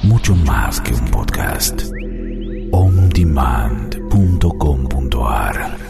mucho más que un podcast. ondemand.com.ar.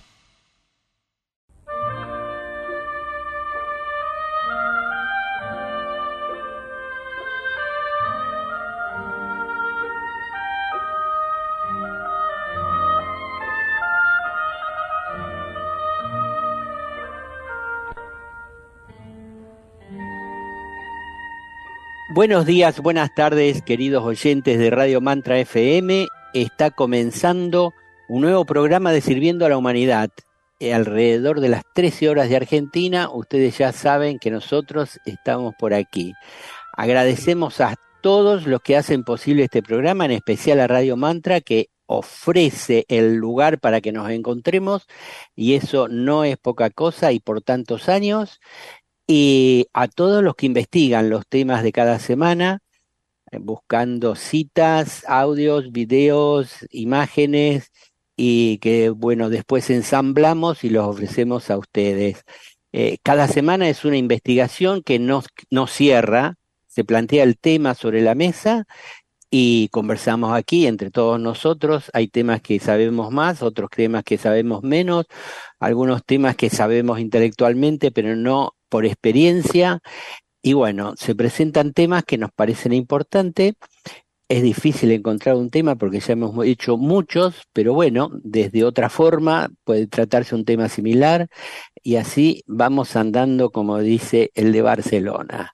Buenos días, buenas tardes, queridos oyentes de Radio Mantra FM. Está comenzando un nuevo programa de Sirviendo a la Humanidad. Alrededor de las 13 horas de Argentina, ustedes ya saben que nosotros estamos por aquí. Agradecemos a todos los que hacen posible este programa, en especial a Radio Mantra, que ofrece el lugar para que nos encontremos, y eso no es poca cosa, y por tantos años. Y a todos los que investigan los temas de cada semana, buscando citas, audios, videos, imágenes, y que, bueno, después ensamblamos y los ofrecemos a ustedes. Cada semana es una investigación que no cierra, se plantea el tema sobre la mesa y conversamos aquí entre todos nosotros. Hay temas que sabemos más, otros temas que sabemos menos, algunos temas que sabemos intelectualmente, pero no por experiencia. Y bueno, se presentan temas que nos parecen importantes. Es difícil encontrar un tema porque ya hemos hecho muchos, pero bueno, desde otra forma puede tratarse un tema similar, y así vamos andando, como dice el de Barcelona.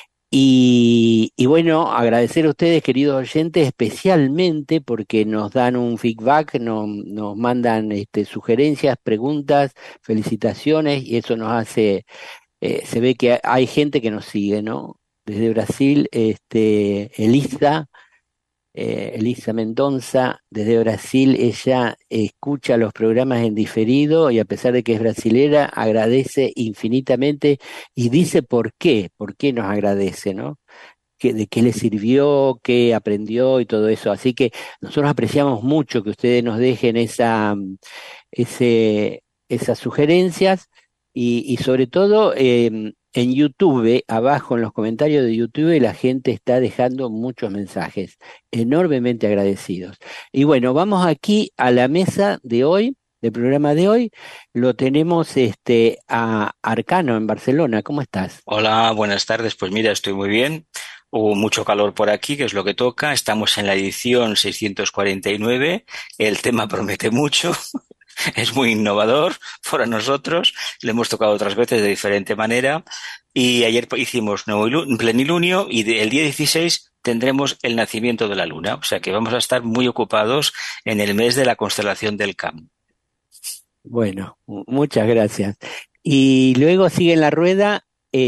Y bueno, agradecer a ustedes, queridos oyentes, especialmente porque nos dan un feedback, nos mandan sugerencias, preguntas, felicitaciones, y eso nos hace, se ve que hay gente que nos sigue, ¿no? Desde Brasil, Elisa Mendonza, desde Brasil. Ella escucha los programas en diferido y, a pesar de que es brasilera, agradece infinitamente y dice por qué nos agradece, ¿no? De qué le sirvió, qué aprendió y todo eso. Así que nosotros apreciamos mucho que ustedes nos dejen esas sugerencias, y sobre todo en YouTube, abajo en los comentarios de YouTube, la gente está dejando muchos mensajes, enormemente agradecidos. Y bueno, vamos aquí a la mesa de hoy, del programa de hoy. Lo tenemos a Arcano en Barcelona. ¿Cómo estás? Hola, buenas tardes. Pues mira, estoy muy bien. Hubo mucho calor por aquí, que es lo que toca. Estamos en la edición 649. El tema promete mucho. Es muy innovador para nosotros. Lo hemos tocado otras veces de diferente manera. Y ayer hicimos plenilunio, y el día 16 tendremos el nacimiento de la luna. O sea que vamos a estar muy ocupados en el mes de la constelación del Cam. Bueno, muchas gracias. Y luego sigue en la rueda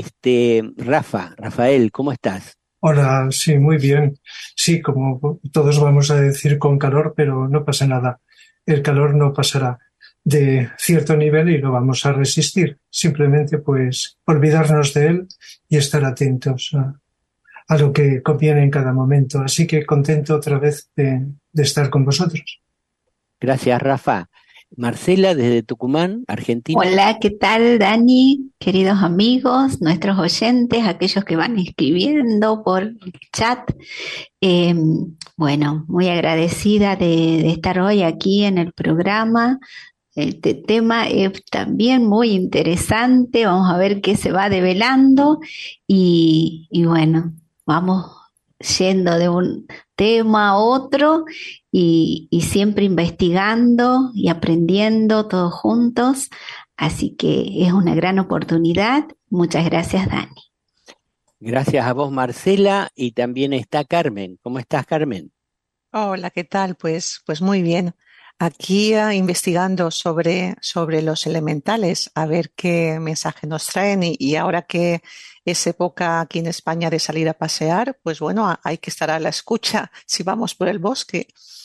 Rafael, ¿cómo estás? Hola, sí, muy bien. Sí, como todos vamos a decir con calor, pero no pasa nada. El calor no pasará de cierto nivel y lo vamos a resistir. Simplemente, pues, olvidarnos de él y estar atentos a lo que conviene en cada momento. Así que contento otra vez de estar con vosotros. Gracias, Rafa. Marcela, desde Tucumán, Argentina. Hola, ¿qué tal, Dani? Queridos amigos, nuestros oyentes, aquellos que van escribiendo por el chat. Eh, bueno, muy agradecida de estar hoy aquí en el programa. Este tema es también muy interesante. Vamos a ver qué se va develando y bueno, vamos yendo de un tema a otro y siempre investigando y aprendiendo todos juntos. Así que es una gran oportunidad. Muchas gracias, Dani. Gracias a vos, Marcela, y también está Carmen. ¿Cómo estás, Carmen? Hola, ¿qué tal? Pues muy bien. Aquí investigando sobre los elementales, a ver qué mensaje nos traen, y ahora que es época aquí en España de salir a pasear, pues bueno, hay que estar a la escucha si vamos por el bosque.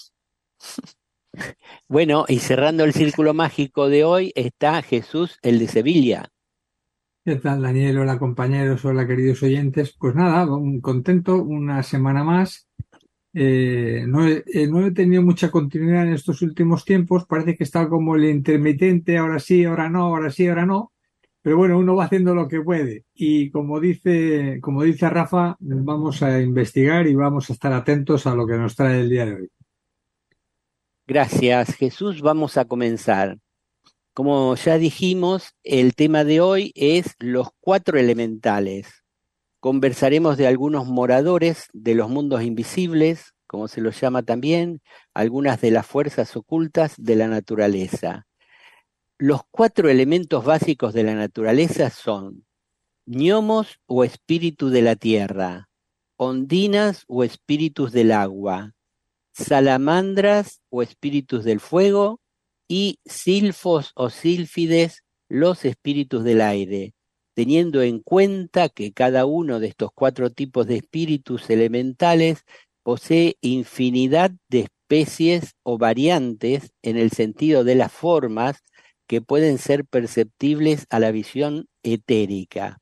Bueno, y cerrando el círculo mágico de hoy está Jesús, el de Sevilla. ¿Qué tal, Daniel? Hola, compañeros, hola, queridos oyentes. Pues nada, contento, una semana más. No he tenido mucha continuidad en estos últimos tiempos. Parece que está como el intermitente, ahora sí, ahora no, ahora sí, ahora no. Pero bueno, uno va haciendo lo que puede. Y como dice Rafa, vamos a investigar y vamos a estar atentos a lo que nos trae el día de hoy. Gracias, Jesús. Vamos a comenzar. Como ya dijimos, el tema de hoy es los 4 elementales. Conversaremos de algunos moradores de los mundos invisibles, como se los llama también, algunas de las fuerzas ocultas de la naturaleza. Los 4 elementos básicos de la naturaleza son gnomos o espíritu de la tierra, ondinas o espíritus del agua, salamandras o espíritus del fuego y silfos o sílfides, los espíritus del aire, teniendo en cuenta que cada uno de estos 4 tipos de espíritus elementales posee infinidad de especies o variantes en el sentido de las formas que pueden ser perceptibles a la visión etérica.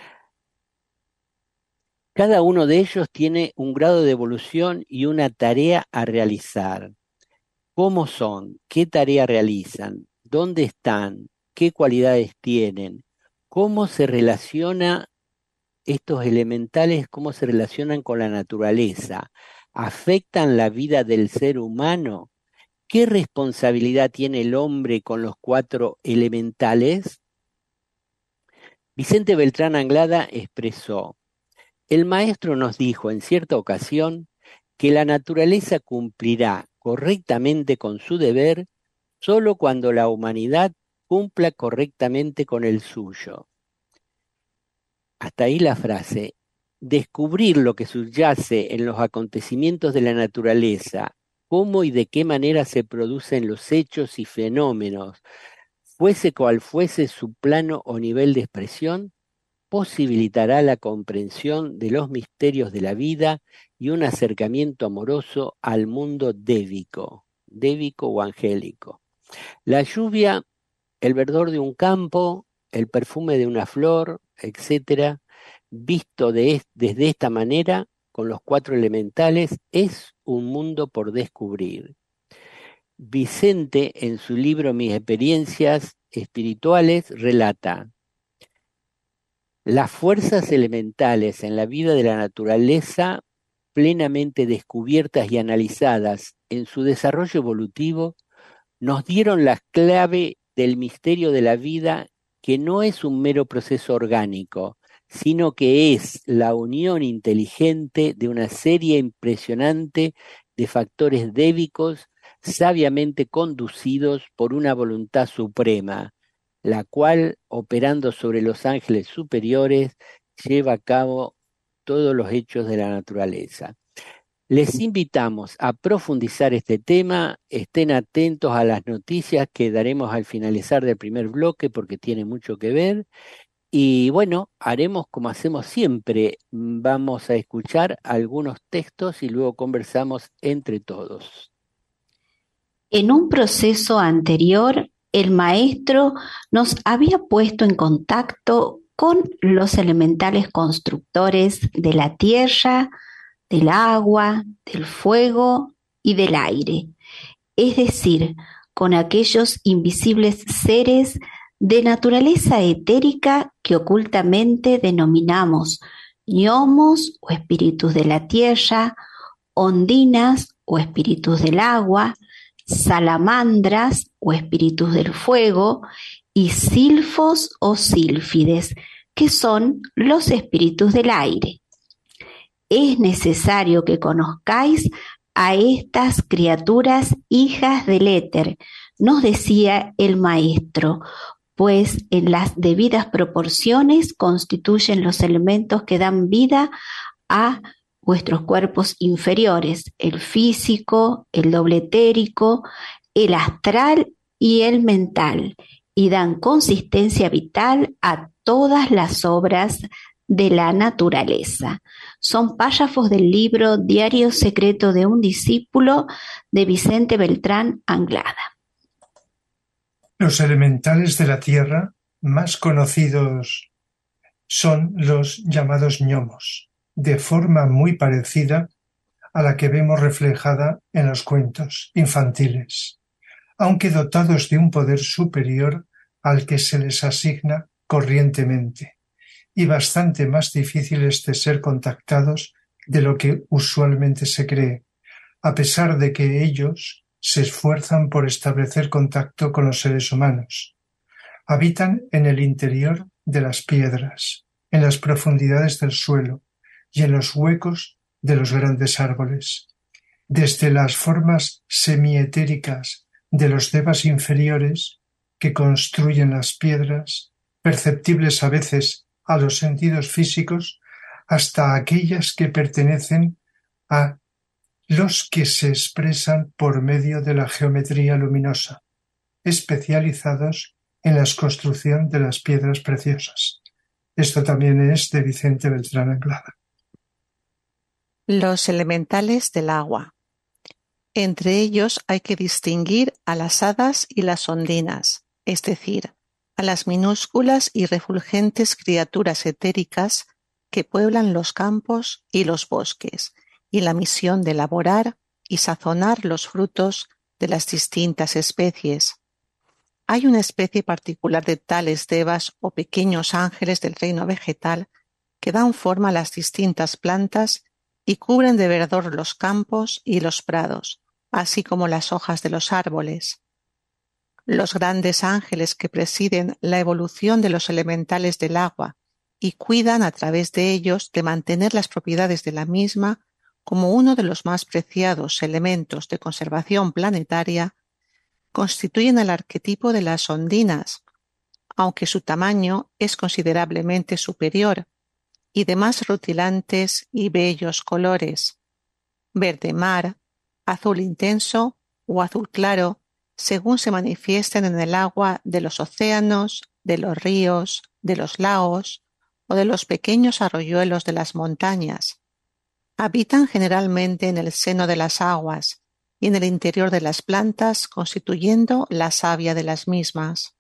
Cada uno de ellos tiene un grado de evolución y una tarea a realizar. ¿Cómo son? ¿Qué tarea realizan? ¿Dónde están? ¿Qué cualidades tienen? ¿Cómo se relaciona estos elementales? ¿Cómo se relacionan con la naturaleza? ¿Afectan la vida del ser humano? ¿Qué responsabilidad tiene el hombre con los 4 elementales? Vicente Beltrán Anglada expresó: el maestro nos dijo en cierta ocasión que la naturaleza cumplirá correctamente con su deber solo cuando la humanidad cumpla correctamente con el suyo. Hasta ahí la frase. Descubrir lo que subyace en los acontecimientos de la naturaleza, cómo y de qué manera se producen los hechos y fenómenos, fuese cual fuese su plano o nivel de expresión, posibilitará la comprensión de los misterios de la vida y un acercamiento amoroso al mundo dévico o angélico. La lluvia, el verdor de un campo, el perfume de una flor, etcétera, visto desde esta manera, con los 4 elementales, es un mundo por descubrir. Vicente, en su libro Mis experiencias espirituales, relata: las fuerzas elementales en la vida de la naturaleza, plenamente descubiertas y analizadas en su desarrollo evolutivo, nos dieron la clave del misterio de la vida, que no es un mero proceso orgánico, sino que es la unión inteligente de una serie impresionante de factores dévicos sabiamente conducidos por una voluntad suprema, la cual, operando sobre los ángeles superiores, lleva a cabo todos los hechos de la naturaleza. Les invitamos a profundizar este tema, estén atentos a las noticias que daremos al finalizar del primer bloque porque tiene mucho que ver. Y bueno, haremos como hacemos siempre, vamos a escuchar algunos textos y luego conversamos entre todos. En un proceso anterior, el maestro nos había puesto en contacto con los elementales constructores de la tierra, del agua, del fuego y del aire, es decir, con aquellos invisibles seres de naturaleza etérica que ocultamente denominamos gnomos o espíritus de la tierra, ondinas o espíritus del agua, salamandras o espíritus del fuego y silfos o sílfides, que son los espíritus del aire. Es necesario que conozcáis a estas criaturas hijas del éter, nos decía el maestro, pues en las debidas proporciones constituyen los elementos que dan vida a vuestros cuerpos inferiores, el físico, el doble etérico, el astral y el mental, y dan consistencia vital a todas las obras de la naturaleza. Son párrafos del libro Diario secreto de un discípulo de Vicente Beltrán Anglada. Los elementales de la tierra más conocidos son los llamados gnomos, de forma muy parecida a la que vemos reflejada en los cuentos infantiles, aunque dotados de un poder superior al que se les asigna corrientemente y bastante más difíciles de ser contactados de lo que usualmente se cree, a pesar de que ellos se esfuerzan por establecer contacto con los seres humanos. Habitan en el interior de las piedras, en las profundidades del suelo y en los huecos de los grandes árboles. Desde las formas semietéricas de los devas inferiores que construyen las piedras, perceptibles a veces a los sentidos físicos, hasta aquellas que pertenecen a los que se expresan por medio de la geometría luminosa, especializados en la construcción de las piedras preciosas. Esto también es de Vicente Beltrán Anglada. Los elementales del agua. Entre ellos hay que distinguir a las hadas y las ondinas, es decir, a las minúsculas y refulgentes criaturas etéricas que pueblan los campos y los bosques, y la misión de elaborar y sazonar los frutos de las distintas especies. Hay una especie particular de tales devas o pequeños ángeles del reino vegetal que dan forma a las distintas plantas y cubren de verdor los campos y los prados, así como las hojas de los árboles. Los grandes ángeles que presiden la evolución de los elementales del agua y cuidan a través de ellos de mantener las propiedades de la misma como uno de los más preciados elementos de conservación planetaria, constituyen el arquetipo de las ondinas, aunque su tamaño es considerablemente superior, y de más rutilantes y bellos colores, verde mar, azul intenso o azul claro, según se manifiesten en el agua de los océanos, de los ríos, de los lagos o de los pequeños arroyuelos de las montañas. Habitan generalmente en el seno de las aguas y en el interior de las plantas, constituyendo la savia de las mismas.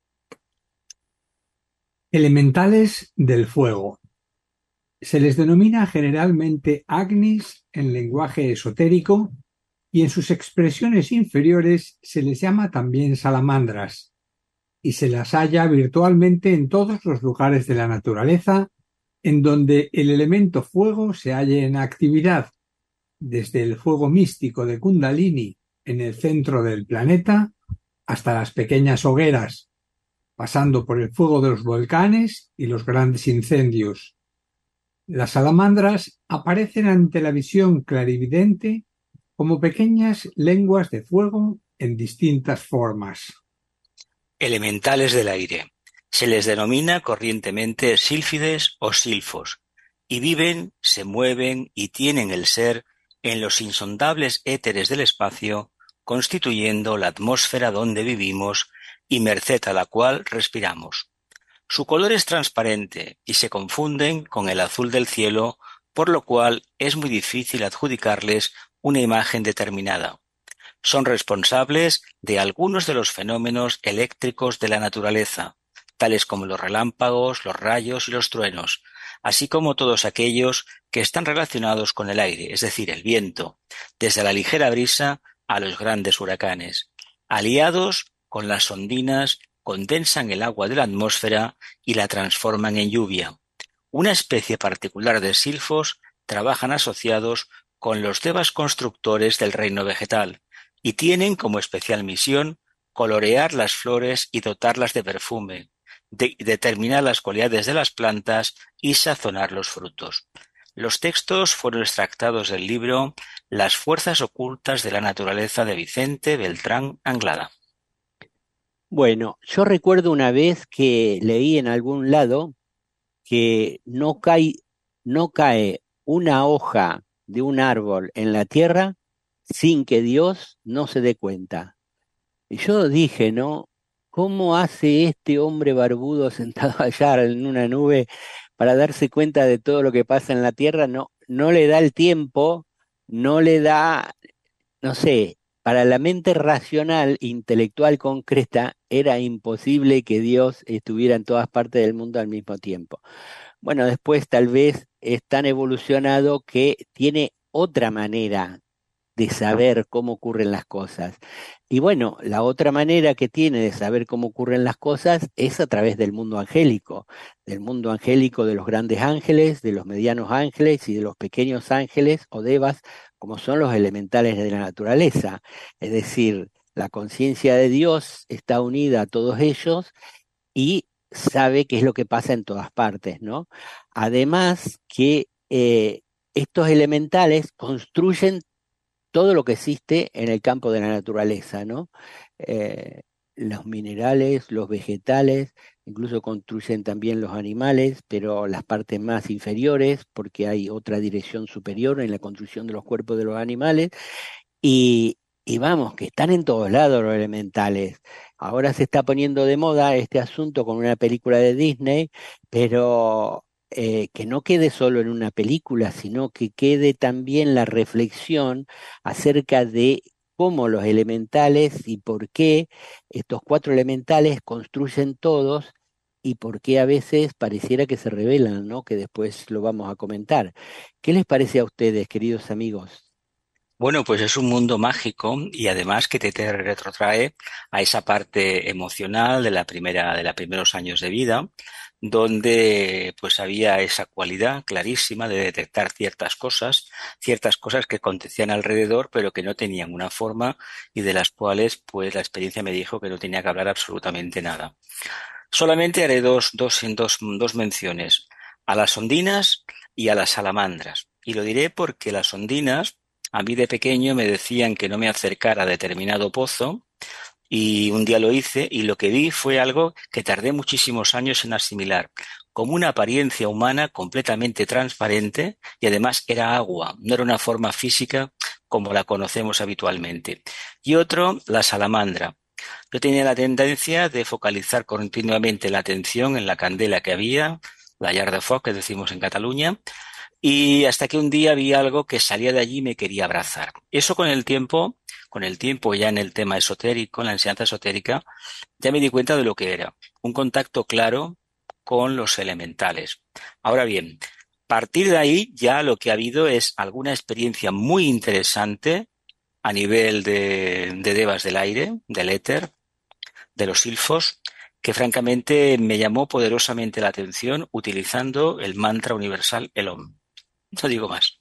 Elementales del fuego. Se les denomina generalmente Agnis en lenguaje esotérico y en sus expresiones inferiores se les llama también salamandras y se las halla virtualmente en todos los lugares de la naturaleza en donde el elemento fuego se halle en actividad, desde el fuego místico de Kundalini en el centro del planeta hasta las pequeñas hogueras, pasando por el fuego de los volcanes y los grandes incendios. Las salamandras aparecen ante la visión clarividente como pequeñas lenguas de fuego en distintas formas. Elementales del aire. Se les denomina corrientemente sílfides o silfos, y viven, se mueven y tienen el ser en los insondables éteres del espacio, constituyendo la atmósfera donde vivimos y merced a la cual respiramos. Su color es transparente y se confunden con el azul del cielo, por lo cual es muy difícil adjudicarles una imagen determinada. Son responsables de algunos de los fenómenos eléctricos de la naturaleza, tales como los relámpagos, los rayos y los truenos, así como todos aquellos que están relacionados con el aire, es decir, el viento, desde la ligera brisa a los grandes huracanes. Aliados con las ondinas, condensan el agua de la atmósfera y la transforman en lluvia. Una especie particular de silfos trabajan asociados con los devas constructores del reino vegetal y tienen como especial misión colorear las flores y dotarlas de perfume, determinar las cualidades de las plantas y sazonar los frutos. Los textos fueron extractados del libro Las fuerzas ocultas de la naturaleza de Vicente Beltrán Anglada. Bueno, yo recuerdo una vez que leí en algún lado que no cae una hoja de un árbol en la tierra sin que Dios no se dé cuenta. Y yo dije, ¿no? ¿Cómo hace este hombre barbudo sentado allá en una nube para darse cuenta de todo lo que pasa en la tierra? No, no le da el tiempo, no le da, no sé, para la mente racional, intelectual, concreta, era imposible que Dios estuviera en todas partes del mundo al mismo tiempo. Bueno, después tal vez es tan evolucionado que tiene otra manera de saber cómo ocurren las cosas. Y bueno, la otra manera que tiene de saber cómo ocurren las cosas es a través del mundo angélico de los grandes ángeles, de los medianos ángeles y de los pequeños ángeles o devas, como son los elementales de la naturaleza. Es decir, la conciencia de Dios está unida a todos ellos y sabe qué es lo que pasa en todas partes, ¿no? Además que estos elementales construyen todo lo que existe en el campo de la naturaleza, ¿no? Eh, los minerales, los vegetales, incluso construyen también los animales, pero las partes más inferiores, porque hay otra dirección superior en la construcción de los cuerpos de los animales, y vamos, que están en todos lados los elementales. Ahora se está poniendo de moda este asunto con una película de Disney, pero que no quede solo en una película, sino que quede también la reflexión acerca de cómo los elementales y por qué estos 4 elementales construyen todos y por qué a veces pareciera que se rebelan, ¿no? Que después lo vamos a comentar. ¿Qué les parece a ustedes, queridos amigos? Bueno, pues es un mundo mágico y además que te retrotrae a esa parte emocional de de los primeros años de vida, donde pues había esa cualidad clarísima de detectar ciertas cosas que acontecían alrededor, pero que no tenían una forma y de las cuales pues la experiencia me dijo que no tenía que hablar absolutamente nada. Solamente haré dos menciones, a las ondinas y a las salamandras. Y lo diré porque las ondinas, a mí de pequeño me decían que no me acercara a determinado pozo y un día lo hice y lo que vi fue algo que tardé muchísimos años en asimilar, como una apariencia humana completamente transparente y además era agua, no era una forma física como la conocemos habitualmente. Y otro, la salamandra. Yo tenía la tendencia de focalizar continuamente la atención en la candela que había, la llar de foc que decimos en Cataluña, y hasta que un día vi algo que salía de allí y me quería abrazar. Eso con el tiempo ya en el tema esotérico, en la enseñanza esotérica, ya me di cuenta de lo que era. Un contacto claro con los elementales. Ahora bien, a partir de ahí ya lo que ha habido es alguna experiencia muy interesante a nivel de devas del aire, del éter, de los silfos, que francamente me llamó poderosamente la atención utilizando el mantra universal el Om. No digo más.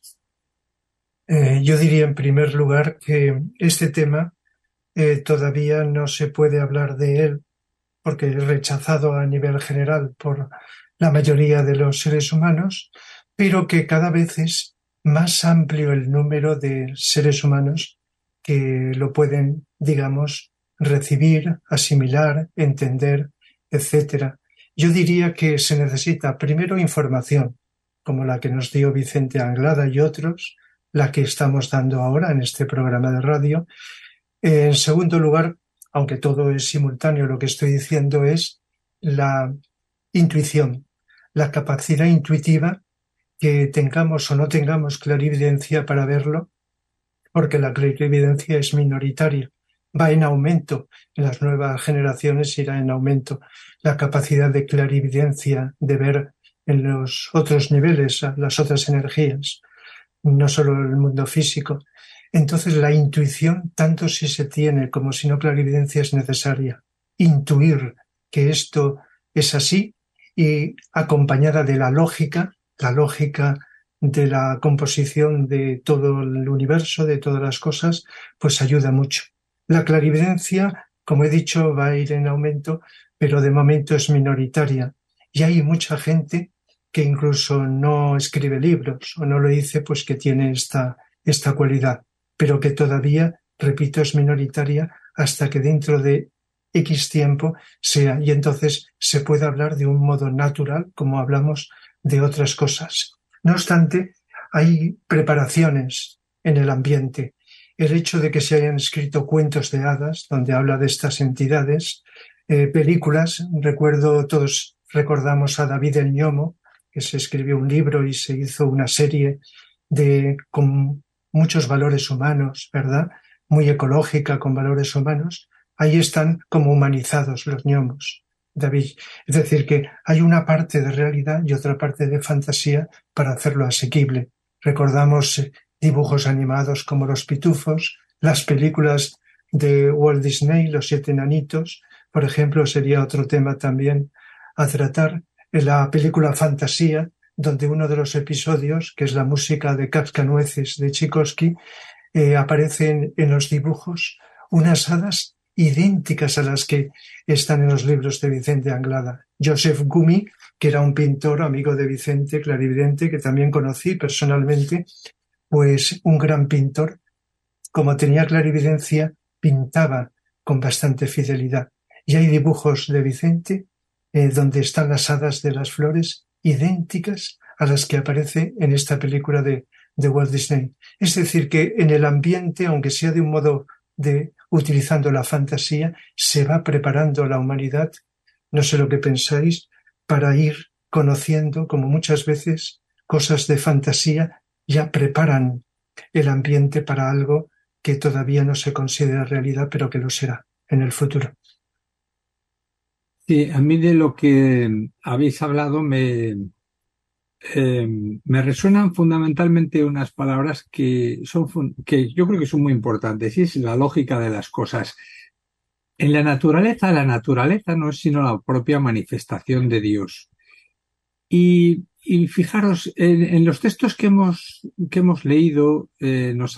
Yo diría en primer lugar que este tema todavía no se puede hablar de él porque es rechazado a nivel general por la mayoría de los seres humanos, pero que cada vez es más amplio el número de seres humanos que lo pueden, digamos, recibir, asimilar, entender, etcétera. Yo diría que se necesita primero información, como la que nos dio Vicente Anglada y otros, la que estamos dando ahora en este programa de radio. En segundo lugar, aunque todo es simultáneo, lo que estoy diciendo es la intuición, la capacidad intuitiva que tengamos o no tengamos clarividencia para verlo, porque la clarividencia es minoritaria, va en aumento, en las nuevas generaciones irá en aumento la capacidad de clarividencia, de ver en los otros niveles, las otras energías, no solo el mundo físico. Entonces la intuición, tanto si se tiene como si no clarividencia, es necesaria. Intuir que esto es así y acompañada de la lógica de la composición de todo el universo, de todas las cosas, pues ayuda mucho. La clarividencia, como he dicho, va a ir en aumento, pero de momento es minoritaria. Y hay mucha gente que incluso no escribe libros o no lo dice, pues que tiene esta cualidad, pero que todavía, repito, es minoritaria hasta que dentro de X tiempo sea, y entonces se puede hablar de un modo natural, como hablamos de otras cosas. No obstante, hay preparaciones en el ambiente. El hecho de que se hayan escrito cuentos de hadas, donde habla de estas entidades, películas, todos recordamos a David el Ñomo, que se escribió un libro y se hizo una serie con muchos valores humanos, ¿verdad? Muy ecológica, con valores humanos. Ahí están como humanizados los gnomos, David. Es decir, que hay una parte de realidad y otra parte de fantasía para hacerlo asequible. Recordamos dibujos animados como Los Pitufos, las películas de Walt Disney, Los Siete Enanitos, por ejemplo, sería otro tema también a tratar. En la película Fantasía, donde uno de los episodios, que es la música de Cascanueces de Tchaikovsky, aparecen en los dibujos unas hadas idénticas a las que están en los libros de Vicente Anglada. Joseph Gumi, que era un pintor amigo de Vicente, clarividente, que también conocí personalmente, pues un gran pintor, como tenía clarividencia, pintaba con bastante fidelidad. Y hay dibujos de Vicente donde están las hadas de las flores idénticas a las que aparece en esta película de Walt Disney. Es decir, que en el ambiente, aunque sea de un modo de utilizando la fantasía, se va preparando la humanidad, no sé lo que pensáis, para ir conociendo, como muchas veces, cosas de fantasía ya preparan el ambiente para algo que todavía no se considera realidad, pero que lo será en el futuro. Sí, a mí de lo que habéis hablado me resuenan fundamentalmente unas palabras que yo creo que son muy importantes, y es la lógica de las cosas. En la naturaleza no es sino la propia manifestación de Dios. Y fijaros, en los textos que hemos leído, nos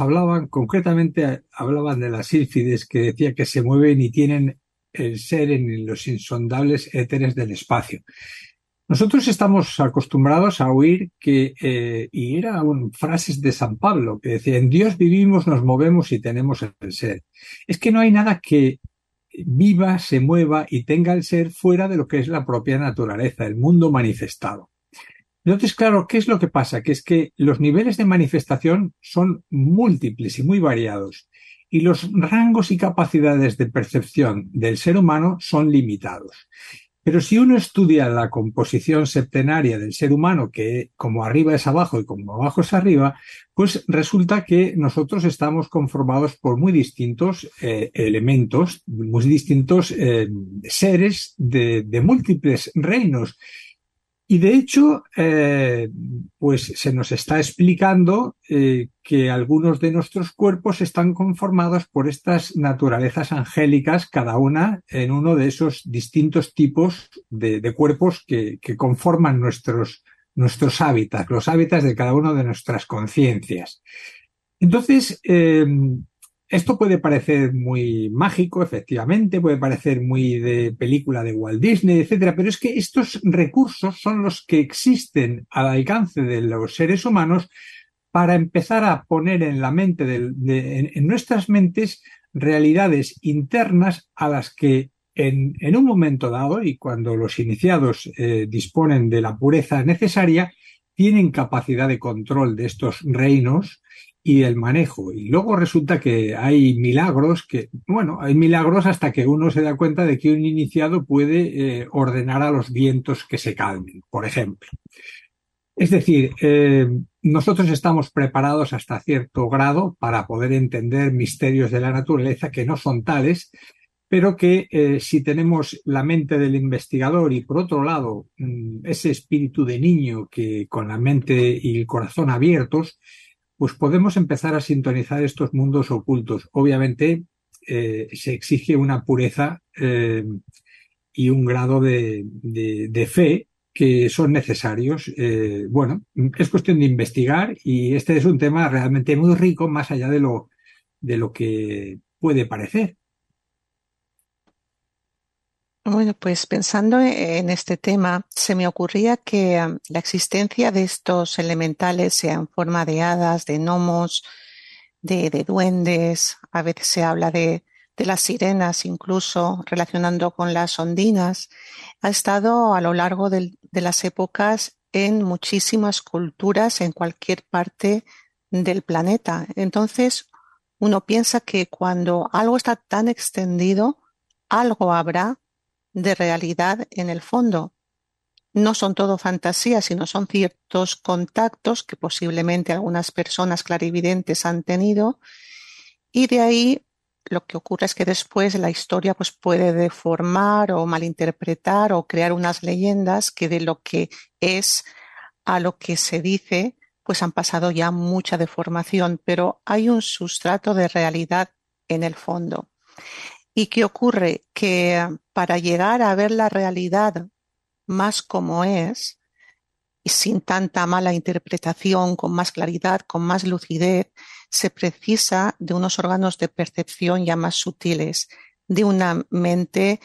hablaban de las sílfides, que decía que se mueven y tienen el ser en los insondables éteres del espacio. Nosotros estamos acostumbrados a oír y eran frases de San Pablo, que decía: en Dios vivimos, nos movemos y tenemos el ser. Es que no hay nada que viva, se mueva y tenga el ser fuera de lo que es la propia naturaleza, el mundo manifestado. Entonces, claro, ¿qué es lo que pasa? Que es que los niveles de manifestación son múltiples y muy variados, y los rangos y capacidades de percepción del ser humano son limitados. Pero si uno estudia la composición septenaria del ser humano, que como arriba es abajo y como abajo es arriba, pues resulta que nosotros estamos conformados por muy distintos elementos, muy distintos seres de múltiples reinos. Y de hecho, pues se nos está explicando que algunos de nuestros cuerpos están conformados por estas naturalezas angélicas, cada una en uno de esos distintos tipos de cuerpos que conforman nuestros hábitats, los hábitats de cada una de nuestras conciencias. Entonces, esto puede parecer muy mágico, efectivamente, puede parecer muy de película de Walt Disney, etcétera, pero es que estos recursos son los que existen al alcance de los seres humanos para empezar a poner en la mente, en nuestras mentes, realidades internas a las que en un momento dado, y cuando los iniciados disponen de la pureza necesaria, tienen capacidad de control de estos reinos y el manejo. Y luego resulta que hay milagros hay milagros hasta que uno se da cuenta de que un iniciado puede ordenar a los vientos que se calmen, por ejemplo. Es decir, nosotros estamos preparados hasta cierto grado para poder entender misterios de la naturaleza que no son tales, pero que si tenemos la mente del investigador y, por otro lado, ese espíritu de niño que con la mente y el corazón abiertos, pues podemos empezar a sintonizar estos mundos ocultos. Obviamente se exige una pureza y un grado de fe que son necesarios. Es cuestión de investigar, y este es un tema realmente muy rico, más allá de lo que puede parecer. Bueno, pues pensando en este tema, se me ocurría que la existencia de estos elementales, sea en forma de hadas, de gnomos, de duendes, a veces se habla de las sirenas, incluso relacionando con las ondinas, ha estado a lo largo de las épocas en muchísimas culturas en cualquier parte del planeta. Entonces, uno piensa que cuando algo está tan extendido, algo habrá de realidad en el fondo. No son todo fantasías, sino son ciertos contactos que posiblemente algunas personas clarividentes han tenido, y de ahí lo que ocurre es que después la historia pues puede deformar o malinterpretar o crear unas leyendas que de lo que es a lo que se dice pues han pasado ya mucha deformación, pero hay un sustrato de realidad en el fondo. ¿Y qué ocurre? Que para llegar a ver la realidad más como es, y sin tanta mala interpretación, con más claridad, con más lucidez, se precisa de unos órganos de percepción ya más sutiles, de una mente,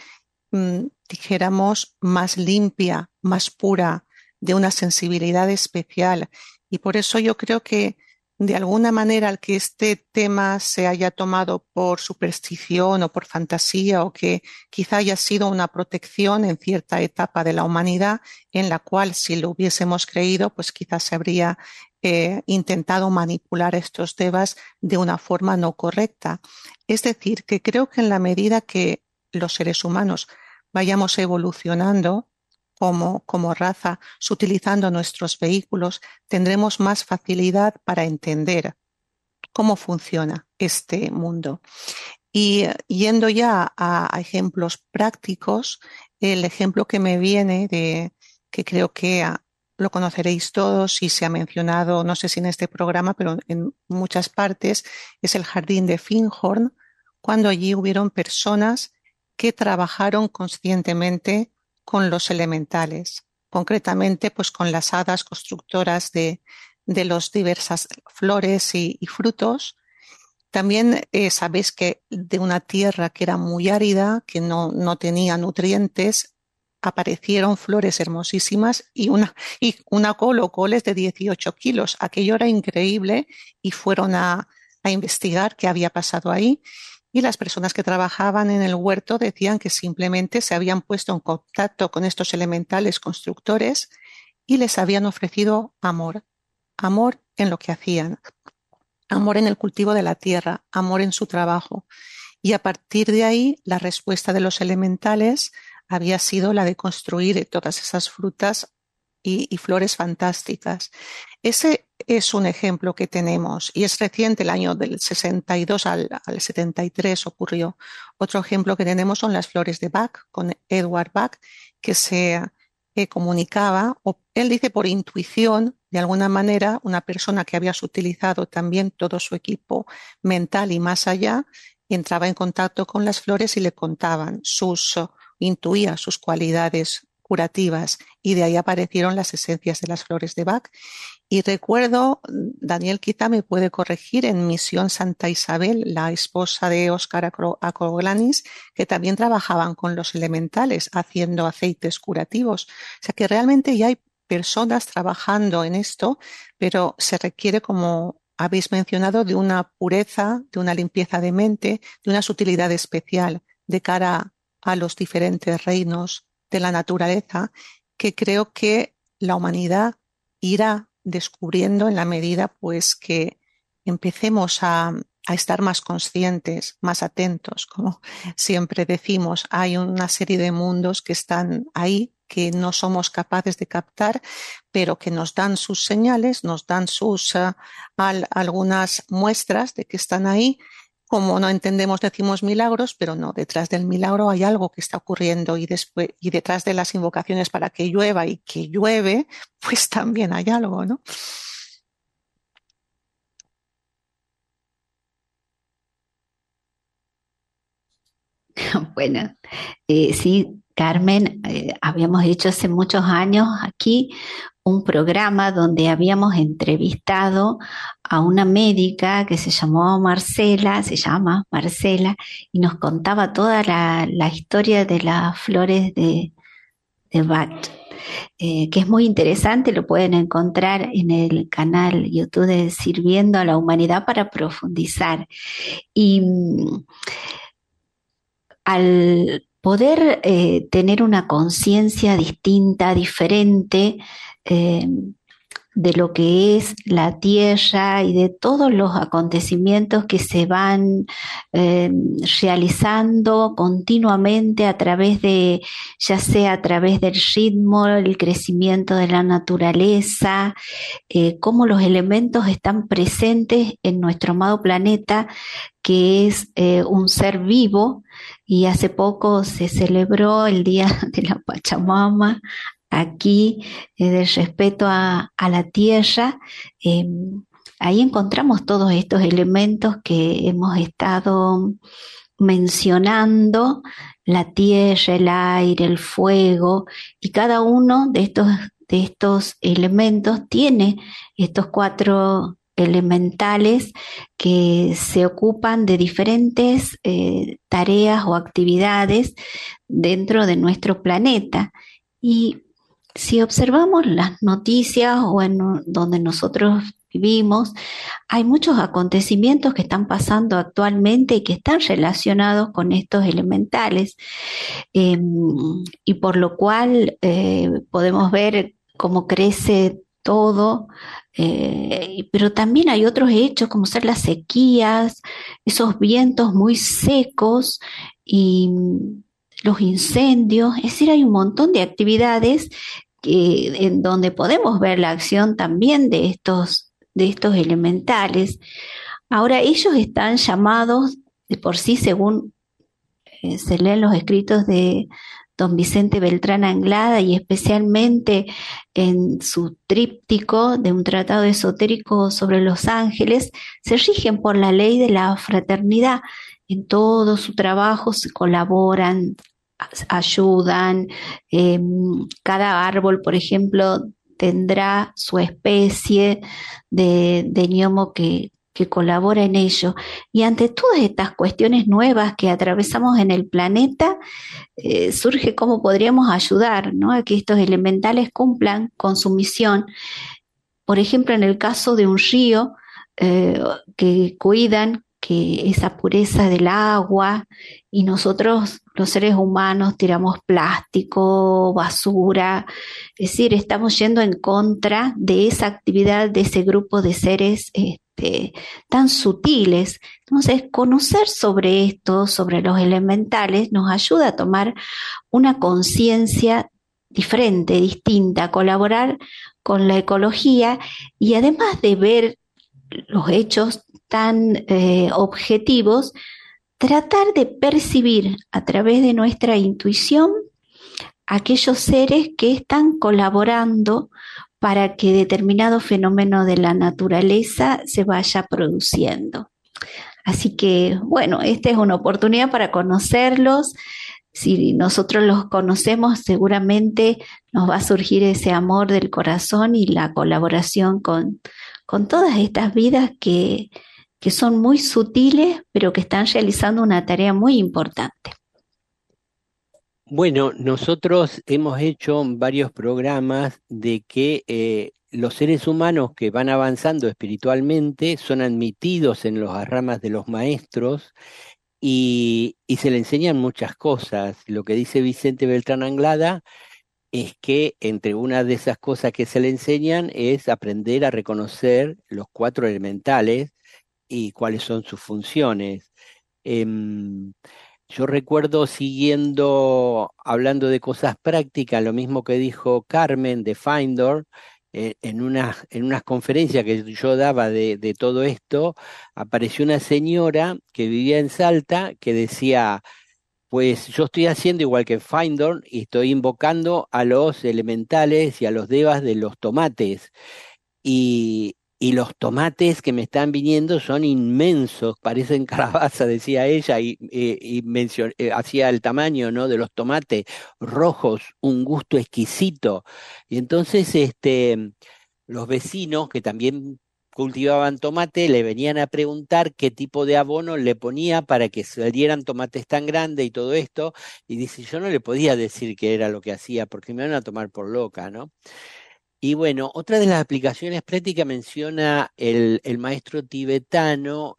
dijéramos, más limpia, más pura, de una sensibilidad especial. Y por eso yo creo que de alguna manera al que este tema se haya tomado por superstición o por fantasía, o que quizá haya sido una protección en cierta etapa de la humanidad, en la cual si lo hubiésemos creído, pues quizás se habría intentado manipular estos devas de una forma no correcta. Es decir, que creo que en la medida que los seres humanos vayamos evolucionando como raza, utilizando nuestros vehículos, tendremos más facilidad para entender cómo funciona este mundo. Y yendo ya a ejemplos prácticos, el ejemplo que me viene que creo que lo conoceréis todos y se ha mencionado, no sé si en este programa, pero en muchas partes, es el jardín de Findhorn, cuando allí hubieron personas que trabajaron conscientemente con los elementales, concretamente pues con las hadas constructoras de las diversas flores y frutos. También sabéis que de una tierra que era muy árida, que no tenía nutrientes, aparecieron flores hermosísimas y una col o coles de 18 kilos. Aquello era increíble y fueron a investigar qué había pasado ahí. Y las personas que trabajaban en el huerto decían que simplemente se habían puesto en contacto con estos elementales constructores y les habían ofrecido amor, amor en lo que hacían, amor en el cultivo de la tierra, amor en su trabajo. Y a partir de ahí, la respuesta de los elementales había sido la de construir todas esas frutas y flores fantásticas. Ese es un ejemplo que tenemos y es reciente, el año del 62 al 73 ocurrió. Otro ejemplo que tenemos son las flores de Bach, con Edward Bach, que se comunicaba, o él dice por intuición, de alguna manera, una persona que había utilizado también todo su equipo mental y más allá, entraba en contacto con las flores y le contaban intuía sus cualidades curativas, y de ahí aparecieron las esencias de las flores de Bach. Y recuerdo, Daniel quizá me puede corregir, en Misión Santa Isabel, la esposa de Óscar Acoglanis, que también trabajaban con los elementales haciendo aceites curativos. O sea que realmente ya hay personas trabajando en esto, pero se requiere, como habéis mencionado, de una pureza, de una limpieza de mente, de una sutilidad especial de cara a los diferentes reinos de la naturaleza, que creo que la humanidad irá descubriendo en la medida pues que empecemos a estar más conscientes, más atentos. Como siempre decimos, hay una serie de mundos que están ahí, que no somos capaces de captar, pero que nos dan sus señales, nos dan algunas muestras de que están ahí. Como no entendemos, decimos milagros, pero no, detrás del milagro hay algo que está ocurriendo, y detrás de las invocaciones para que llueva y que llueve, pues también hay algo, ¿no? Bueno, sí, Carmen, habíamos hecho hace muchos años aquí un programa donde habíamos entrevistado a una médica que se llama Marcela, y nos contaba toda la historia de las flores de Bach, que es muy interesante. Lo pueden encontrar en el canal YouTube de Sirviendo a la Humanidad para profundizar. Y al poder tener una conciencia distinta, diferente, de lo que es la Tierra y de todos los acontecimientos que se van realizando continuamente a través de, ya sea a través del ritmo, el crecimiento de la naturaleza, cómo los elementos están presentes en nuestro amado planeta, que es un ser vivo. Y hace poco se celebró el Día de la Pachamama aquí del respeto a la tierra, eh, ahí encontramos todos estos elementos que hemos estado mencionando, la tierra, el aire, el fuego, y cada uno de estos elementos tiene estos 4 elementales que se ocupan de diferentes tareas o actividades dentro de nuestro planeta. Y si observamos las noticias o en donde nosotros vivimos, hay muchos acontecimientos que están pasando actualmente y que están relacionados con estos elementales, eh, y por lo cual podemos ver cómo crece todo, pero también hay otros hechos como ser las sequías, esos vientos muy secos y los incendios. Es decir, hay un montón de actividades en donde podemos ver la acción también de estos elementales. Ahora, ellos están llamados de por sí, según se leen los escritos de don Vicente Beltrán Anglada y especialmente en su tríptico de un tratado esotérico sobre los ángeles, se rigen por la ley de la fraternidad. En todo su trabajo se colaboran, ayudan. Cada árbol, por ejemplo, tendrá su especie de gnomo que colabora en ello. Y ante todas estas cuestiones nuevas que atravesamos en el planeta, surge cómo podríamos ayudar, ¿no?, a que estos elementales cumplan con su misión. Por ejemplo, en el caso de un río, que cuidan que esa pureza del agua, y nosotros los seres humanos tiramos plástico, basura, es decir, estamos yendo en contra de esa actividad de ese grupo de seres tan sutiles. Entonces, conocer sobre esto, sobre los elementales, nos ayuda a tomar una conciencia diferente, distinta, a colaborar con la ecología, y además de ver los hechos tan objetivos, tratar de percibir a través de nuestra intuición aquellos seres que están colaborando para que determinado fenómeno de la naturaleza se vaya produciendo. Así que, bueno, esta es una oportunidad para conocerlos. Si nosotros los conocemos, seguramente nos va a surgir ese amor del corazón y la colaboración con todas estas vidas que son muy sutiles, pero que están realizando una tarea muy importante. Bueno, nosotros hemos hecho varios programas de que los seres humanos que van avanzando espiritualmente son admitidos en las ramas de los maestros y se le enseñan muchas cosas. Lo que dice Vicente Beltrán Anglada es que entre una de esas cosas que se le enseñan es aprender a reconocer los 4 elementales y cuáles son sus funciones. Em, yo recuerdo hablando de cosas prácticas, lo mismo que dijo Carmen de Findor, en unas conferencias que yo daba de todo esto, apareció una señora que vivía en Salta que decía: pues yo estoy haciendo igual que Findor y estoy invocando a los elementales y a los devas de los tomates. Y los tomates que me están viniendo son inmensos, parecen calabaza, decía ella, y hacía el tamaño, ¿no?, de los tomates rojos, un gusto exquisito. Y entonces los vecinos que también cultivaban tomate le venían a preguntar qué tipo de abono le ponía para que salieran tomates tan grandes y todo esto, y dice: yo no le podía decir qué era lo que hacía porque me van a tomar por loca, ¿no? Y bueno, otra de las aplicaciones prácticas menciona el maestro tibetano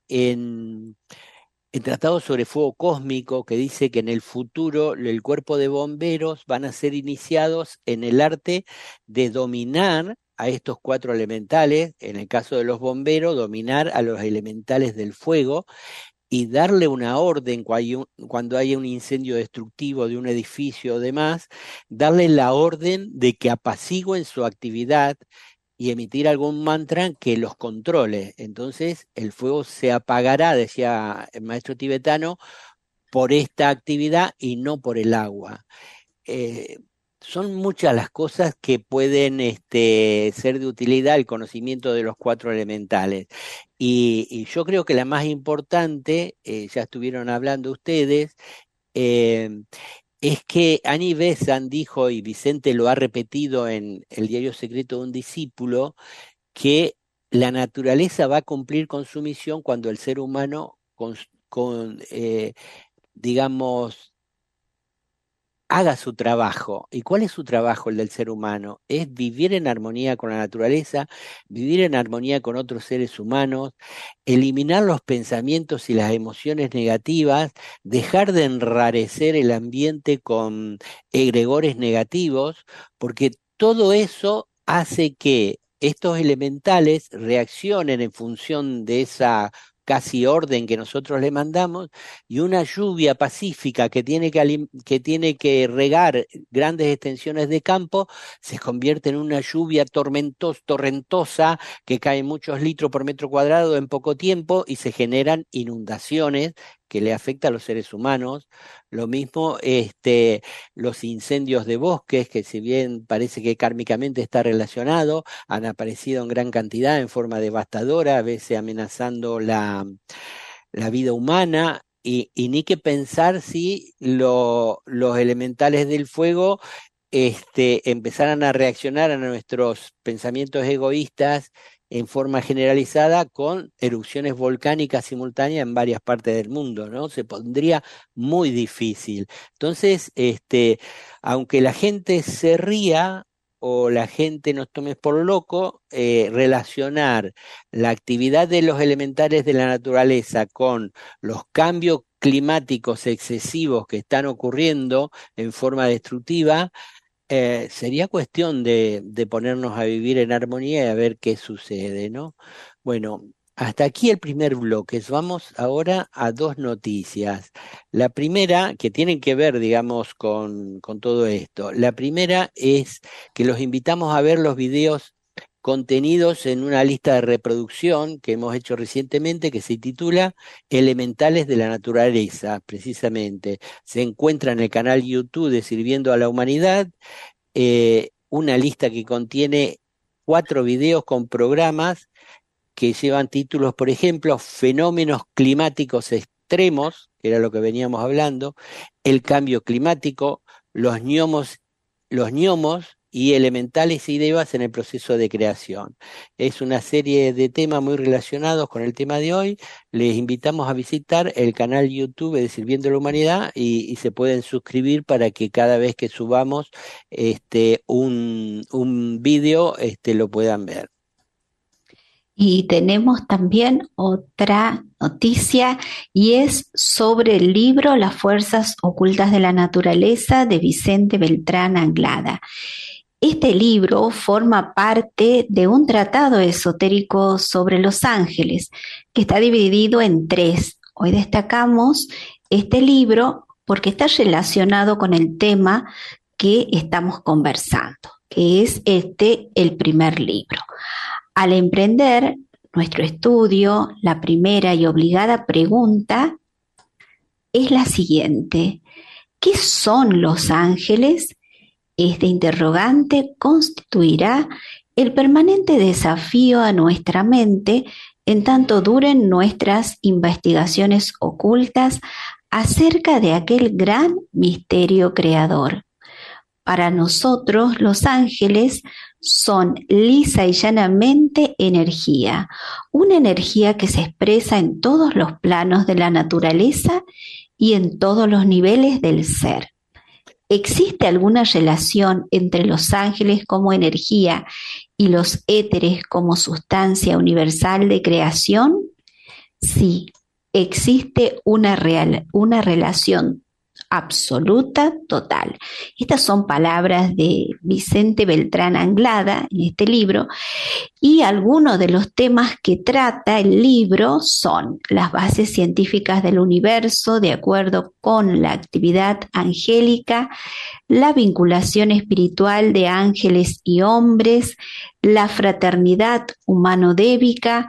en Tratado sobre Fuego Cósmico, que dice que en el futuro el cuerpo de bomberos van a ser iniciados en el arte de dominar a estos 4 elementales, en el caso de los bomberos, dominar a los elementales del fuego y darle una orden cuando haya un incendio destructivo de un edificio o demás, darle la orden de que apacigüen su actividad y emitir algún mantra que los controle. Entonces el fuego se apagará, decía el maestro tibetano, por esta actividad y no por el agua. son muchas las cosas que pueden ser de utilidad el conocimiento de los 4 elementales. Y yo creo que la más importante, ya estuvieron hablando ustedes, eh, es que Annie Besant dijo, y Vicente lo ha repetido en El diario secreto de un discípulo, que la naturaleza va a cumplir con su misión cuando el ser humano, digamos, haga su trabajo. ¿Y cuál es su trabajo, el del ser humano? Es vivir en armonía con la naturaleza, vivir en armonía con otros seres humanos, eliminar los pensamientos y las emociones negativas, dejar de enrarecer el ambiente con egregores negativos, porque todo eso hace que estos elementales reaccionen en función de esa casi orden que nosotros le mandamos, y una lluvia pacífica que tiene que regar grandes extensiones de campo se convierte en una lluvia torrentosa que cae muchos litros por metro cuadrado en poco tiempo y se generan inundaciones que le afecta a los seres humanos. Lo mismo los incendios de bosques, que si bien parece que kármicamente está relacionado, han aparecido en gran cantidad en forma devastadora, a veces amenazando la vida humana, y ni que pensar si los elementales del fuego empezaran a reaccionar a nuestros pensamientos egoístas en forma generalizada con erupciones volcánicas simultáneas en varias partes del mundo, ¿no? Se pondría muy difícil. Entonces, aunque la gente se ría o la gente nos tome por loco, relacionar la actividad de los elementales de la naturaleza con los cambios climáticos excesivos que están ocurriendo en forma destructiva, sería cuestión de ponernos a vivir en armonía y a ver qué sucede, ¿no? Bueno, hasta aquí el primer bloque. Vamos ahora a 2 noticias. La primera, que tienen que ver, digamos, con todo esto. La primera es que los invitamos a ver los videos contenidos en una lista de reproducción que hemos hecho recientemente, que se titula Elementales de la Naturaleza, precisamente. Se encuentra en el canal YouTube de Sirviendo a la Humanidad, una lista que contiene 4 videos con programas que llevan títulos, por ejemplo, Fenómenos climáticos extremos, que era lo que veníamos hablando, el cambio climático, los gnomos y elementales y devas en el proceso de creación. Es una serie de temas muy relacionados con el tema de hoy. Les invitamos a visitar el canal YouTube de Sirviendo a la Humanidad y se pueden suscribir para que cada vez que subamos un video lo puedan ver. Y tenemos también otra noticia, y es sobre el libro Las fuerzas ocultas de la naturaleza de Vicente Beltrán Anglada. Este libro forma parte de un tratado esotérico sobre los ángeles, que está dividido en 3. Hoy destacamos este libro porque está relacionado con el tema que estamos conversando, que es el primer libro. Al emprender nuestro estudio, la primera y obligada pregunta es la siguiente: ¿qué son los ángeles? Este interrogante constituirá el permanente desafío a nuestra mente en tanto duren nuestras investigaciones ocultas acerca de aquel gran misterio creador. Para nosotros, los ángeles son lisa y llanamente energía, una energía que se expresa en todos los planos de la naturaleza y en todos los niveles del ser. ¿Existe alguna relación entre los ángeles como energía y los éteres como sustancia universal de creación? Sí, existe una relación absoluta, total. Estas son palabras de Vicente Beltrán Anglada en este libro, y algunos de los temas que trata el libro son las bases científicas del universo de acuerdo con la actividad angélica, la vinculación espiritual de ángeles y hombres, la fraternidad humano-débica,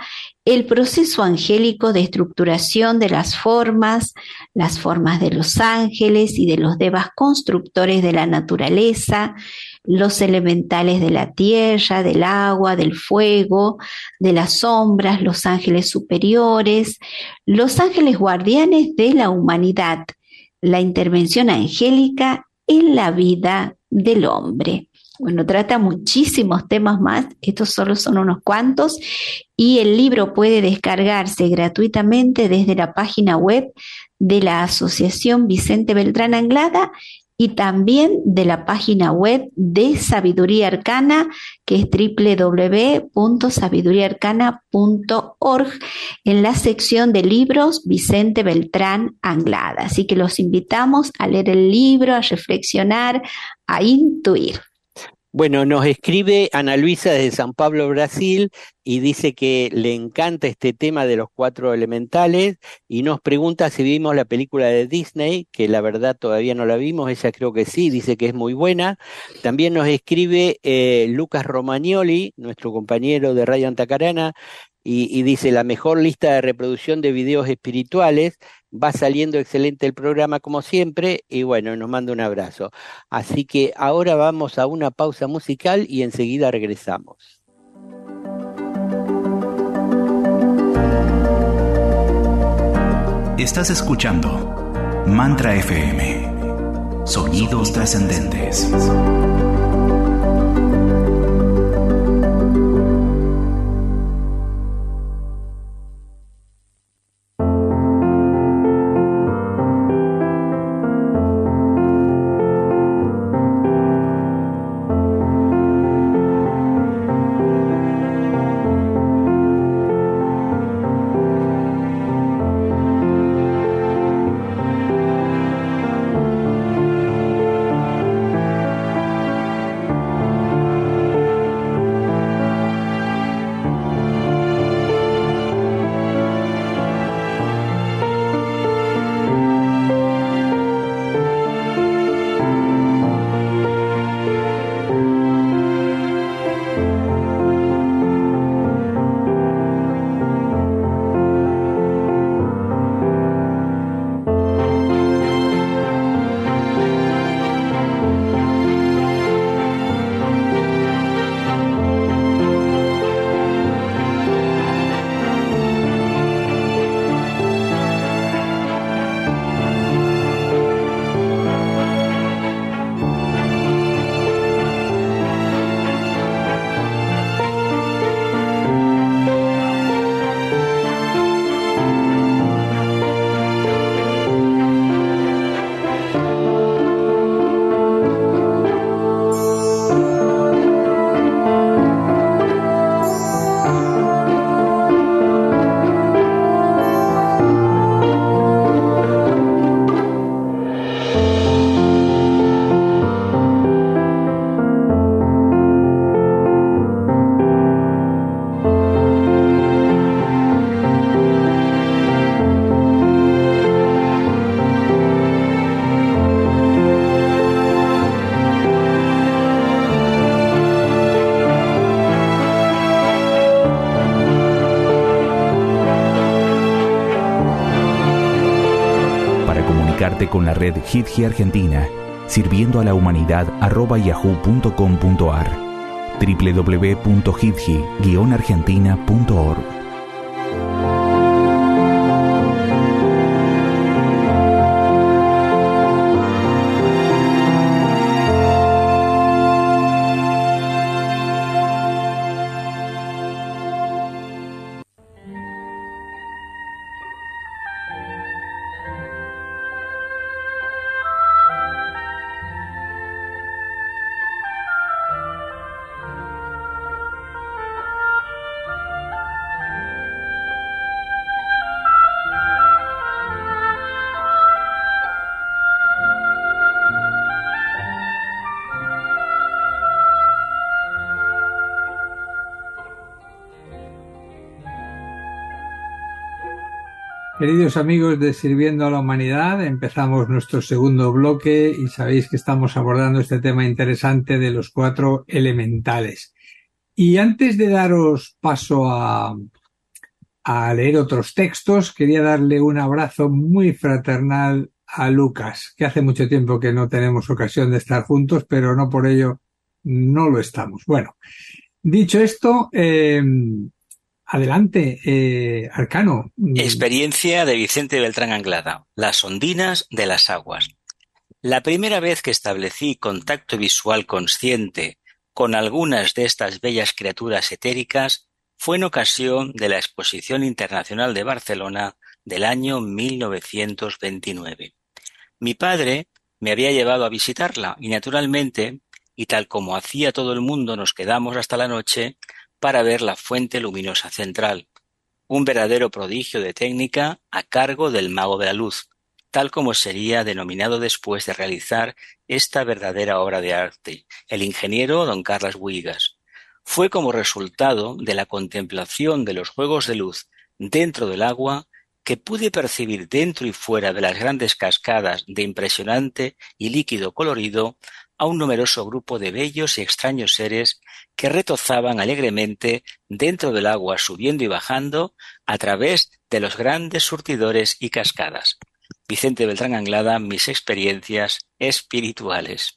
el proceso angélico de estructuración de las formas de los ángeles y de los devas constructores de la naturaleza, los elementales de la tierra, del agua, del fuego, de las sombras, los ángeles superiores, los ángeles guardianes de la humanidad, la intervención angélica en la vida del hombre. Bueno, trata muchísimos temas más, estos solo son unos cuantos, y el libro puede descargarse gratuitamente desde la página web de la Asociación Vicente Beltrán Anglada y también de la página web de Sabiduría Arcana, que es www.sabiduriaarcana.org, en la sección de libros Vicente Beltrán Anglada. Así que los invitamos a leer el libro, a reflexionar, a intuir. Bueno, nos escribe Ana Luisa desde San Pablo, Brasil, y dice que le encanta este tema de los 4 elementales y nos pregunta si vimos la película de Disney, que la verdad todavía no la vimos, ella creo que sí, dice que es muy buena. También nos escribe Lucas Romagnoli, nuestro compañero de Radio Antacarana, y dice la mejor lista de reproducción de videos espirituales. Va saliendo excelente el programa como siempre y bueno, nos manda un abrazo. Así que ahora vamos a una pausa musical y enseguida regresamos. Estás escuchando Mantra FM. Sonidos trascendentes. Con la red Hidji Argentina, sirviendo a la humanidad @yahoo.com.ar, www.hidji-argentina.org. Queridos amigos de Sirviendo a la Humanidad, empezamos nuestro segundo bloque y sabéis que estamos abordando este tema interesante de los 4 elementales. Y antes de daros paso a a leer otros textos. Quería darle un abrazo muy fraternal a Lucas, que hace mucho tiempo que no tenemos ocasión de estar juntos, pero no por ello no lo estamos. Bueno, dicho esto, adelante, Arcano. Experiencia de Vicente Beltrán Anglada. Las ondinas de las aguas. La primera vez que establecí contacto visual consciente con algunas de estas bellas criaturas etéricas fue en ocasión de la Exposición Internacional de Barcelona del año 1929. Mi padre me había llevado a visitarla y naturalmente, y tal como hacía todo el mundo, nos quedamos hasta la noche para ver la fuente luminosa central, un verdadero prodigio de técnica a cargo del mago de la luz, tal como sería denominado después de realizar esta verdadera obra de arte, el ingeniero don Carles Buïgas. Fue como resultado de la contemplación de los juegos de luz dentro del agua que pude percibir dentro y fuera de las grandes cascadas de impresionante y líquido colorido a un numeroso grupo de bellos y extraños seres que retozaban alegremente dentro del agua, subiendo y bajando a través de los grandes surtidores y cascadas. Vicente Beltrán Anglada, mis experiencias espirituales.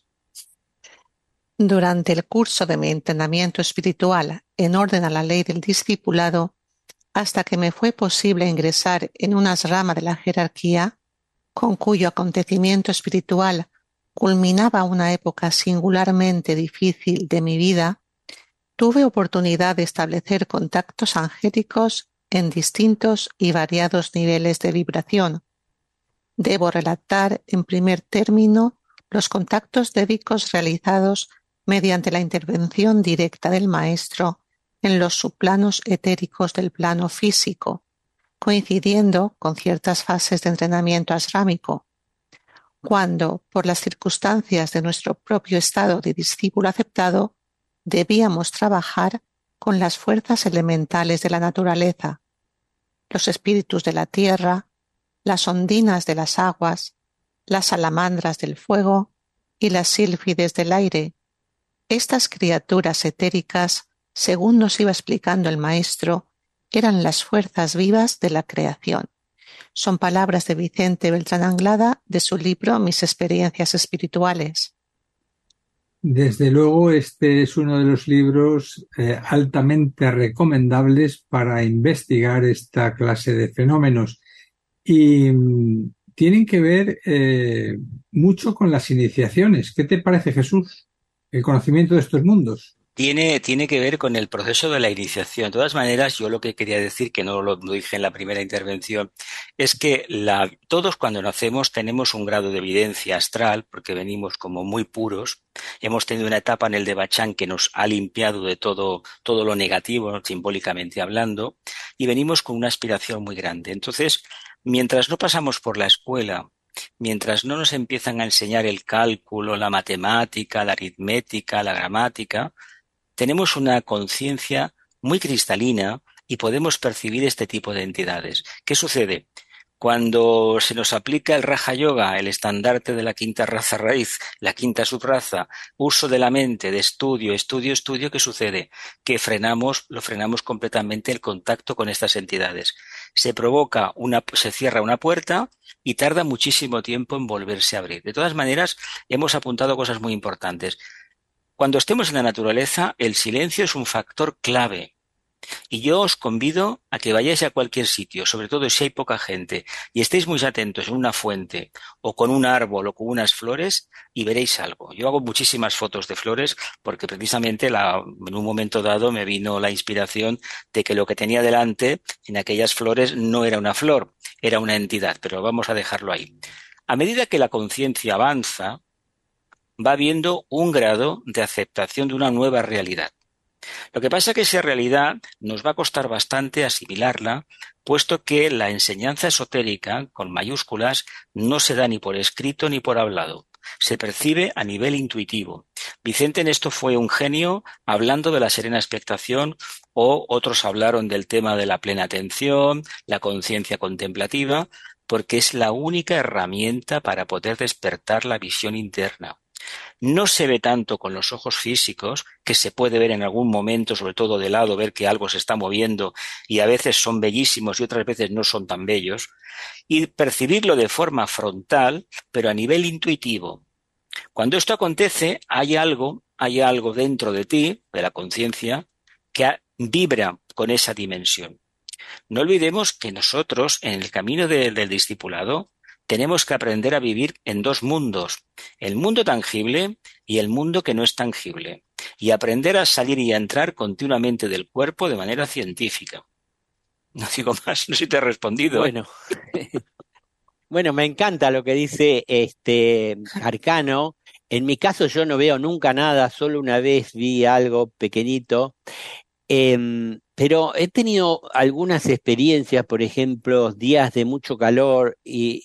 Durante el curso de mi entrenamiento espiritual en orden a la ley del discipulado, hasta que me fue posible ingresar en unas ramas de la jerarquía, con cuyo acontecimiento espiritual culminaba una época singularmente difícil de mi vida, tuve oportunidad de establecer contactos angélicos en distintos y variados niveles de vibración. Debo relatar en primer término los contactos débicos realizados mediante la intervención directa del maestro en los subplanos etéricos del plano físico, coincidiendo con ciertas fases de entrenamiento asrámico, cuando, por las circunstancias de nuestro propio estado de discípulo aceptado, debíamos trabajar con las fuerzas elementales de la naturaleza, los espíritus de la tierra, las ondinas de las aguas, las salamandras del fuego y las sílfides del aire. Estas criaturas etéricas, según nos iba explicando el maestro, eran las fuerzas vivas de la creación. Son palabras de Vicente Beltrán Anglada de su libro Mis experiencias espirituales. Desde luego, este es uno de los libros altamente recomendables para investigar esta clase de fenómenos y tienen que ver mucho con las iniciaciones. ¿Qué te parece, Jesús, el conocimiento de estos mundos? Tiene que ver con el proceso de la iniciación. De todas maneras, yo lo que quería decir, que no lo dije en la primera intervención, es que todos cuando nacemos tenemos un grado de evidencia astral, porque venimos como muy puros. Hemos tenido una etapa en el Devachan que nos ha limpiado de todo lo negativo, simbólicamente hablando, y venimos con una aspiración muy grande. Entonces, mientras no pasamos por la escuela, mientras no nos empiezan a enseñar el cálculo, la matemática, la aritmética, la gramática, tenemos una conciencia muy cristalina y podemos percibir este tipo de entidades. ¿Qué sucede? Cuando se nos aplica el Raja Yoga, el estandarte de la quinta raza raíz, la quinta subraza, uso de la mente, de estudio, ¿qué sucede? Que lo frenamos completamente el contacto con estas entidades. Se cierra una puerta y tarda muchísimo tiempo en volverse a abrir. De todas maneras, hemos apuntado cosas muy importantes. Cuando estemos en la naturaleza, el silencio es un factor clave. Y yo os convido a que vayáis a cualquier sitio, sobre todo si hay poca gente, y estéis muy atentos en una fuente, o con un árbol, o con unas flores, y veréis algo. Yo hago muchísimas fotos de flores, porque precisamente en un momento dado me vino la inspiración de que lo que tenía delante, en aquellas flores, no era una flor, era una entidad, pero vamos a dejarlo ahí. A medida que la conciencia avanza, va habiendo un grado de aceptación de una nueva realidad. Lo que pasa es que esa realidad nos va a costar bastante asimilarla, puesto que la enseñanza esotérica, con mayúsculas, no se da ni por escrito ni por hablado. Se percibe a nivel intuitivo. Vicente en esto fue un genio hablando de la serena expectación, o otros hablaron del tema de la plena atención, la conciencia contemplativa, porque es la única herramienta para poder despertar la visión interna. No se ve tanto con los ojos físicos, que se puede ver en algún momento, sobre todo de lado, ver que algo se está moviendo y a veces son bellísimos y otras veces no son tan bellos, y percibirlo de forma frontal, pero a nivel intuitivo. Cuando esto acontece, hay algo dentro de ti, de la conciencia, que vibra con esa dimensión. No olvidemos que nosotros, en el camino del discipulado, tenemos que aprender a vivir en dos mundos, el mundo tangible y el mundo que no es tangible, y aprender a salir y a entrar continuamente del cuerpo de manera científica. No digo más, no sé si te he respondido. Bueno, bueno, me encanta lo que dice Arcano. En mi caso yo no veo nunca nada, solo una vez vi algo pequeñito. Pero he tenido algunas experiencias, por ejemplo, días de mucho calor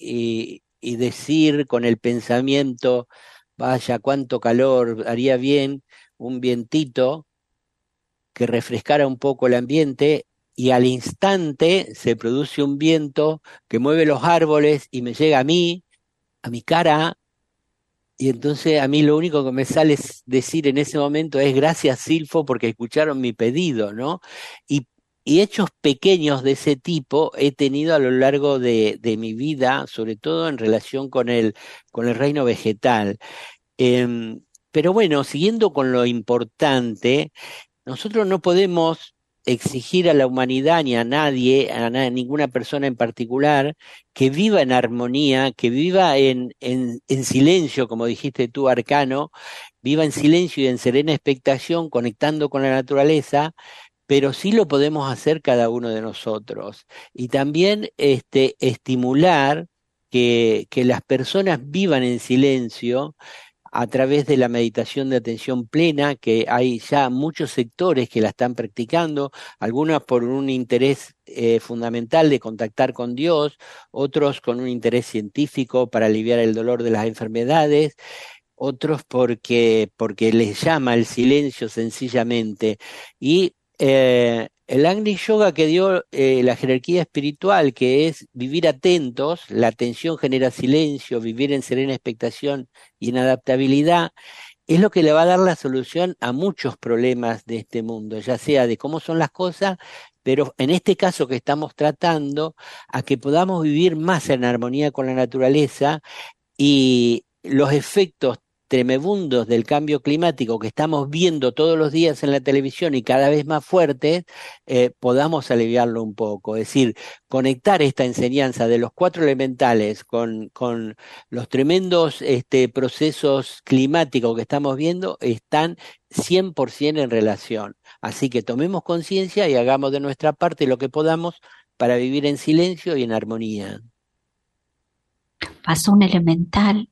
y decir con el pensamiento, vaya, cuánto calor, haría bien un vientito que refrescara un poco el ambiente y al instante se produce un viento que mueve los árboles y me llega a mí, a mi cara. Y entonces a mí lo único que me sale es decir en ese momento es gracias Silfo porque escucharon mi pedido, ¿no? Y, y hechos pequeños de ese tipo he tenido a lo largo de mi vida, sobre todo en relación con el reino vegetal. Pero bueno, siguiendo con lo importante, nosotros no podemos exigir a la humanidad ni a nadie, ninguna persona en particular, que viva en armonía, que viva en silencio, como dijiste tú, Arcano, viva en silencio y en serena expectación, conectando con la naturaleza, pero sí lo podemos hacer cada uno de nosotros. Y también estimular que las personas vivan en silencio a través de la meditación de atención plena, que hay ya muchos sectores que la están practicando, algunos por un interés fundamental de contactar con Dios, otros con un interés científico para aliviar el dolor de las enfermedades, otros porque les llama el silencio sencillamente. Y el Agni Yoga que dio la jerarquía espiritual, que es vivir atentos, la atención genera silencio, vivir en serena expectación y en adaptabilidad, es lo que le va a dar la solución a muchos problemas de este mundo, ya sea de cómo son las cosas, pero en este caso que estamos tratando, a que podamos vivir más en armonía con la naturaleza y los efectos tremebundos del cambio climático que estamos viendo todos los días en la televisión y cada vez más fuertes, podamos aliviarlo un poco. Es decir, conectar esta enseñanza de los 4 elementales con los tremendos procesos climáticos que estamos viendo están 100% en relación. Así que tomemos conciencia y hagamos de nuestra parte lo que podamos para vivir en silencio y en armonía. Pasó un elemental.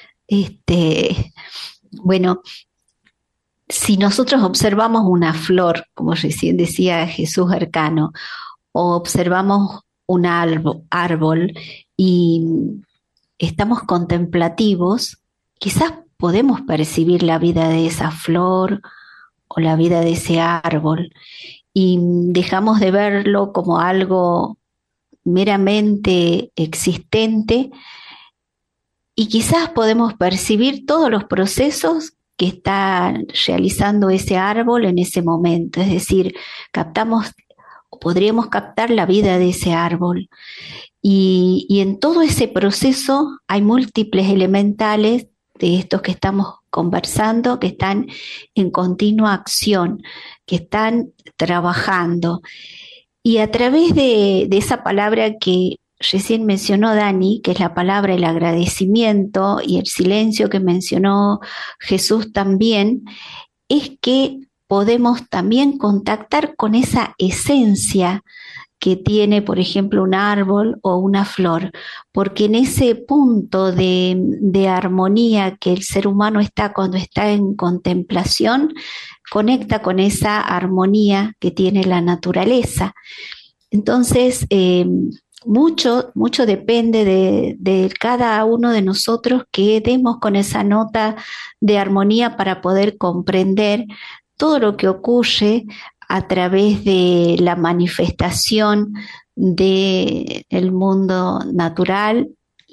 Bueno, si nosotros observamos una flor, como recién decía Jesús Arcano, o observamos un árbol y estamos contemplativos, quizás podemos percibir la vida de esa flor o la vida de ese árbol y dejamos de verlo como algo meramente existente. Y quizás podemos percibir todos los procesos que está realizando ese árbol en ese momento. Es decir, podríamos captar la vida de ese árbol. Y en todo ese proceso hay múltiples elementales de estos que estamos conversando, que están en continua acción, que están trabajando. Y a través de esa palabra que recién mencionó Dani, que es la palabra el agradecimiento y el silencio que mencionó Jesús también, es que podemos también contactar con esa esencia que tiene, por ejemplo, un árbol o una flor, porque en ese punto de armonía que el ser humano está cuando está en contemplación, conecta con esa armonía que tiene la naturaleza. Entonces, mucho depende de cada uno de nosotros que demos con esa nota de armonía para poder comprender todo lo que ocurre a través de la manifestación del mundo natural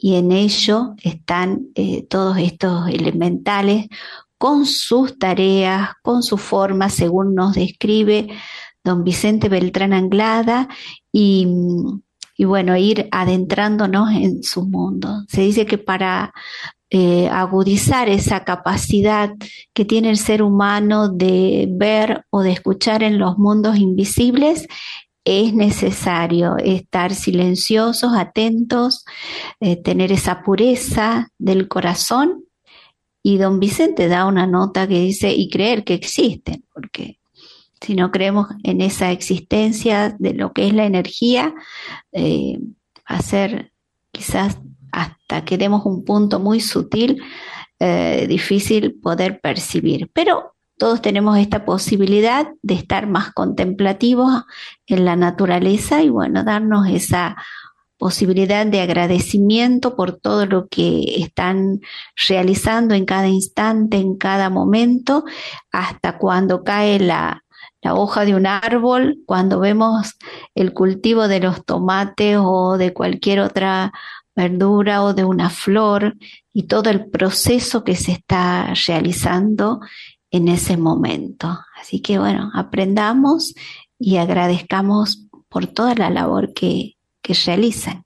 y en ello están todos estos elementales con sus tareas, con su forma, según nos describe don Vicente Beltrán Anglada, y, y bueno, ir adentrándonos en su mundo. Se dice que para agudizar esa capacidad que tiene el ser humano de ver o de escuchar en los mundos invisibles, es necesario estar silenciosos, atentos, tener esa pureza del corazón. Y don Vicente da una nota que dice, y creer que existen, porque si no creemos en esa existencia de lo que es la energía, va a ser quizás hasta que demos un punto muy sutil, difícil poder percibir. Pero todos tenemos esta posibilidad de estar más contemplativos en la naturaleza y bueno, darnos esa posibilidad de agradecimiento por todo lo que están realizando en cada instante, en cada momento, hasta cuando cae la hoja de un árbol, cuando vemos el cultivo de los tomates o de cualquier otra verdura o de una flor y todo el proceso que se está realizando en ese momento. Así que bueno, aprendamos y agradezcamos por toda la labor que realizan.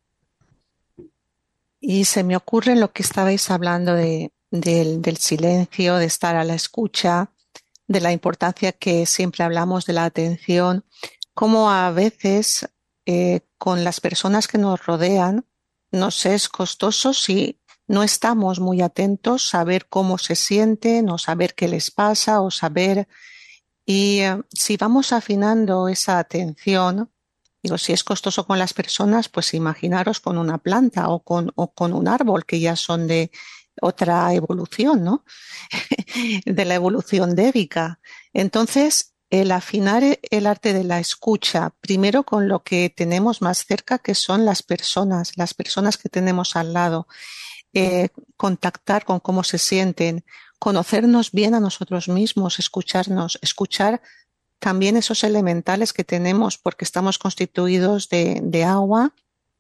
Y se me ocurre lo que estabais hablando del silencio, de estar a la escucha, de la importancia que siempre hablamos de la atención, cómo a veces con las personas que nos rodean nos es costoso si no estamos muy atentos, saber cómo se sienten o saber qué les pasa o saber. Y si vamos afinando esa atención, digo, si es costoso con las personas, pues imaginaros con una planta o con un árbol que ya son de otra evolución, ¿no? De la evolución débica. Entonces, el afinar el arte de la escucha, primero con lo que tenemos más cerca, que son las personas que tenemos al lado, contactar con cómo se sienten, conocernos bien a nosotros mismos, escucharnos, escuchar también esos elementales que tenemos, porque estamos constituidos de agua,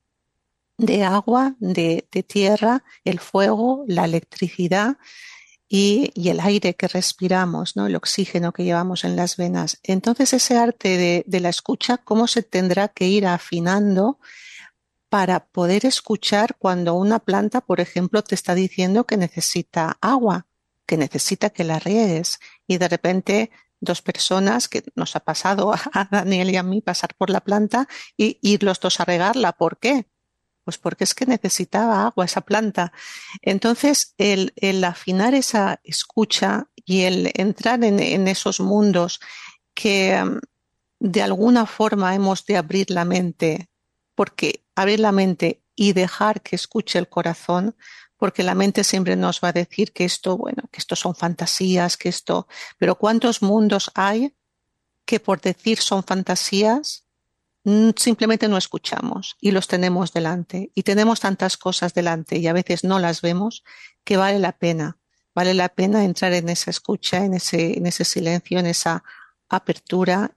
de tierra, el fuego, la electricidad y el aire que respiramos, ¿no? El oxígeno que llevamos en las venas. Entonces, ese arte de la escucha, ¿cómo se tendrá que ir afinando para poder escuchar cuando una planta, por ejemplo, te está diciendo que necesita agua, que necesita que la riegues y de repente dos personas, que nos ha pasado a Daniel y a mí pasar por la planta y ir los dos a regarla? ¿Por qué? Pues porque es que necesitaba agua esa planta. Entonces, el afinar esa escucha y el entrar en esos mundos que de alguna forma hemos de abrir la mente, porque abrir la mente y dejar que escuche el corazón, porque la mente siempre nos va a decir que esto, bueno, que esto son fantasías, que esto, pero ¿cuántos mundos hay que por decir son fantasías simplemente no escuchamos y los tenemos delante? Y tenemos tantas cosas delante y a veces no las vemos, que vale la pena entrar en esa escucha, en ese silencio, en esa apertura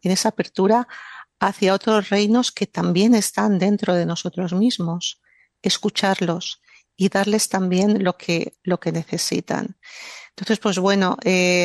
hacia otros reinos que también están dentro de nosotros mismos, escucharlos y darles también lo que necesitan. Entonces, pues bueno,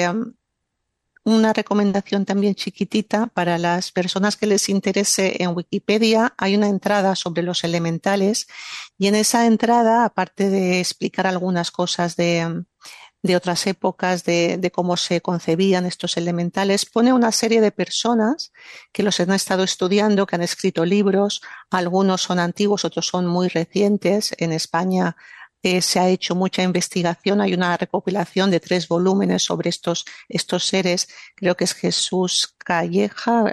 una recomendación también chiquitita para las personas que les interese: en Wikipedia hay una entrada sobre los elementales y en esa entrada, aparte de explicar algunas cosas de otras épocas, de cómo se concebían estos elementales, pone una serie de personas que los han estado estudiando, que han escrito libros. Algunos son antiguos, otros son muy recientes. En España se ha hecho mucha investigación. Hay una recopilación de 3 volúmenes sobre estos seres. Creo que es Jesús Calleja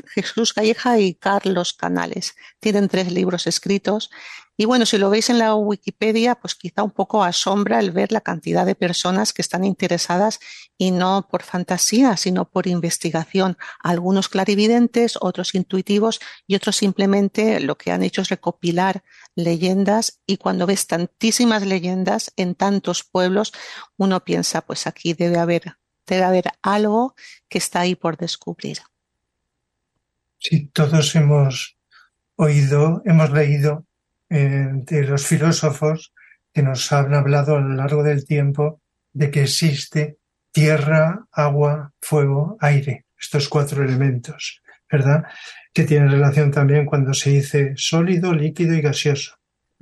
y Carlos Canales. Tienen 3 libros escritos. Y bueno, si lo veis en la Wikipedia, pues quizá un poco asombra el ver la cantidad de personas que están interesadas, y no por fantasía, sino por investigación. Algunos clarividentes, otros intuitivos y otros simplemente lo que han hecho es recopilar leyendas. Y cuando ves tantísimas leyendas en tantos pueblos, uno piensa, pues aquí debe haber algo que está ahí por descubrir. Sí, todos hemos leído de los filósofos que nos han hablado a lo largo del tiempo de que existe tierra, agua, fuego, aire, estos 4 elementos, ¿verdad? Que tienen relación también cuando se dice sólido, líquido y gaseoso.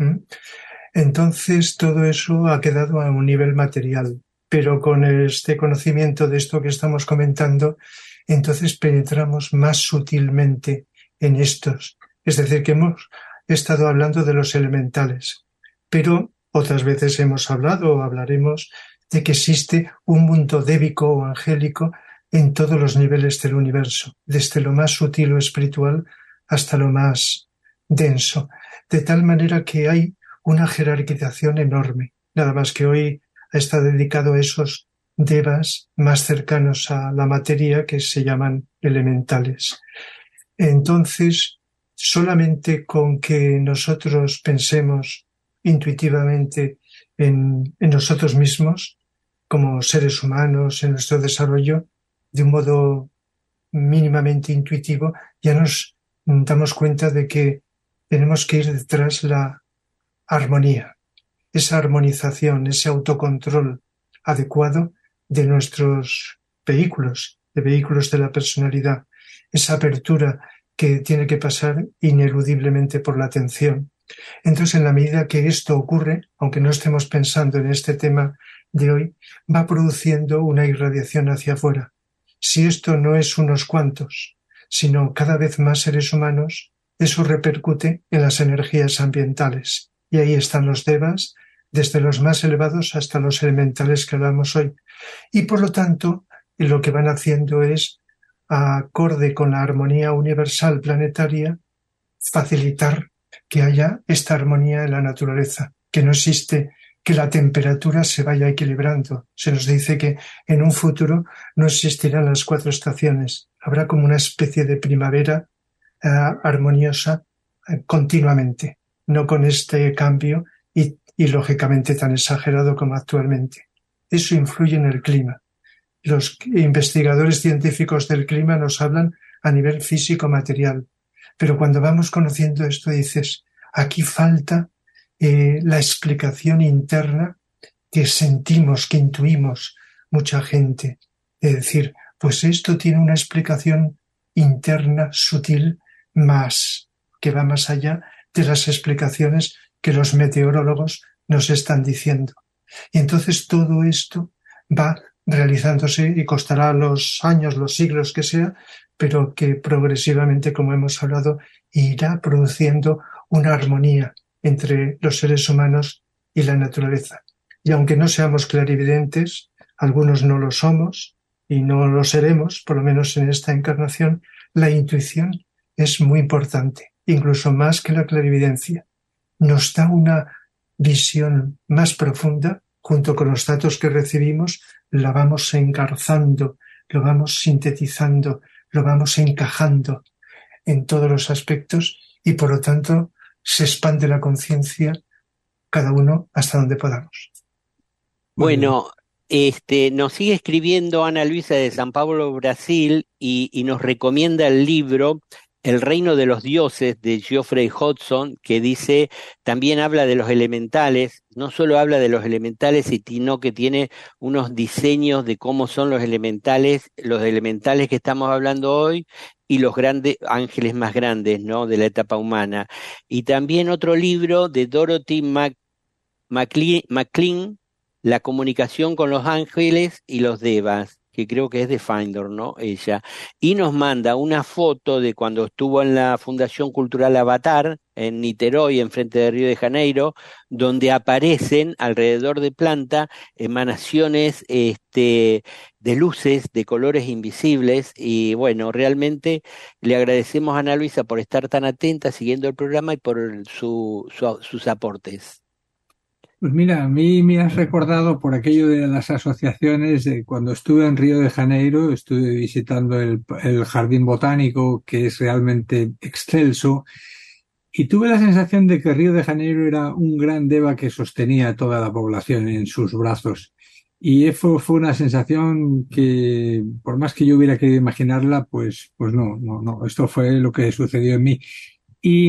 Entonces todo eso ha quedado a un nivel material, pero con este conocimiento de esto que estamos comentando, entonces penetramos más sutilmente en estos. Es decir, que hemos estado hablando de los elementales, pero otras veces hemos hablado o hablaremos de que existe un mundo débico o angélico en todos los niveles del universo, desde lo más sutil o espiritual hasta lo más denso, de tal manera que hay una jerarquización enorme. Nada más que hoy está dedicado a esos devas más cercanos a la materia que se llaman elementales. Entonces, solamente con que nosotros pensemos intuitivamente en nosotros mismos, como seres humanos, en nuestro desarrollo, de un modo mínimamente intuitivo, ya nos damos cuenta de que tenemos que ir detrás la armonía, esa armonización, ese autocontrol adecuado de nuestros vehículos, de vehículos de la personalidad, esa apertura que tiene que pasar ineludiblemente por la atención. Entonces, en la medida que esto ocurre, aunque no estemos pensando en este tema de hoy, va produciendo una irradiación hacia afuera. Si esto no es unos cuantos, sino cada vez más seres humanos, eso repercute en las energías ambientales. Y ahí están los devas, desde los más elevados hasta los elementales que hablamos hoy. Y por lo tanto, lo que van haciendo es, acorde con la armonía universal planetaria, facilitar que haya esta armonía en la naturaleza, que no existe que la temperatura se vaya equilibrando. Se nos dice que en un futuro no existirán las 4 estaciones. Habrá como una especie de primavera armoniosa continuamente, no con este cambio y lógicamente tan exagerado como actualmente. Eso influye en el clima. Los investigadores científicos del clima nos hablan a nivel físico-material, pero cuando vamos conociendo esto dices, aquí falta la explicación interna que sentimos, que intuimos mucha gente. Es decir, pues esto tiene una explicación interna sutil más, que va más allá de las explicaciones que los meteorólogos nos están diciendo. Y entonces todo esto va realizándose y costará los años, los siglos que sea, pero que progresivamente, como hemos hablado, irá produciendo una armonía entre los seres humanos y la naturaleza. Y aunque no seamos clarividentes, algunos no lo somos y no lo seremos, por lo menos en esta encarnación, la intuición es muy importante, incluso más que la clarividencia. Nos da una visión más profunda, junto con los datos que recibimos, la vamos engarzando, lo vamos sintetizando, lo vamos encajando en todos los aspectos y por lo tanto se expande la conciencia cada uno hasta donde podamos. Bueno, nos sigue escribiendo Ana Luisa de San Pablo, Brasil, y nos recomienda el libro El reino de los dioses de Geoffrey Hodgson, que dice, también habla de los elementales, no solo habla de los elementales, sino que tiene unos diseños de cómo son los elementales que estamos hablando hoy, y los grandes ángeles más grandes, ¿no?, de la etapa humana. Y también otro libro de Dorothy McLean, La comunicación con los ángeles y los devas, que creo que es de Finder, ¿no?, ella. Y nos manda una foto de cuando estuvo en la Fundación Cultural Avatar, en Niterói, enfrente de Río de Janeiro, donde aparecen alrededor de Planta emanaciones de luces de colores invisibles. Y bueno, realmente le agradecemos a Ana Luisa por estar tan atenta, siguiendo el programa y por sus aportes. Pues mira, a mí me has recordado por aquello de las asociaciones de cuando estuve en Río de Janeiro, estuve visitando el jardín botánico, que es realmente excelso, y tuve la sensación de que Río de Janeiro era un gran deva que sostenía a toda la población en sus brazos. Y eso fue una sensación que, por más que yo hubiera querido imaginarla, pues no, esto fue lo que sucedió en mí. Y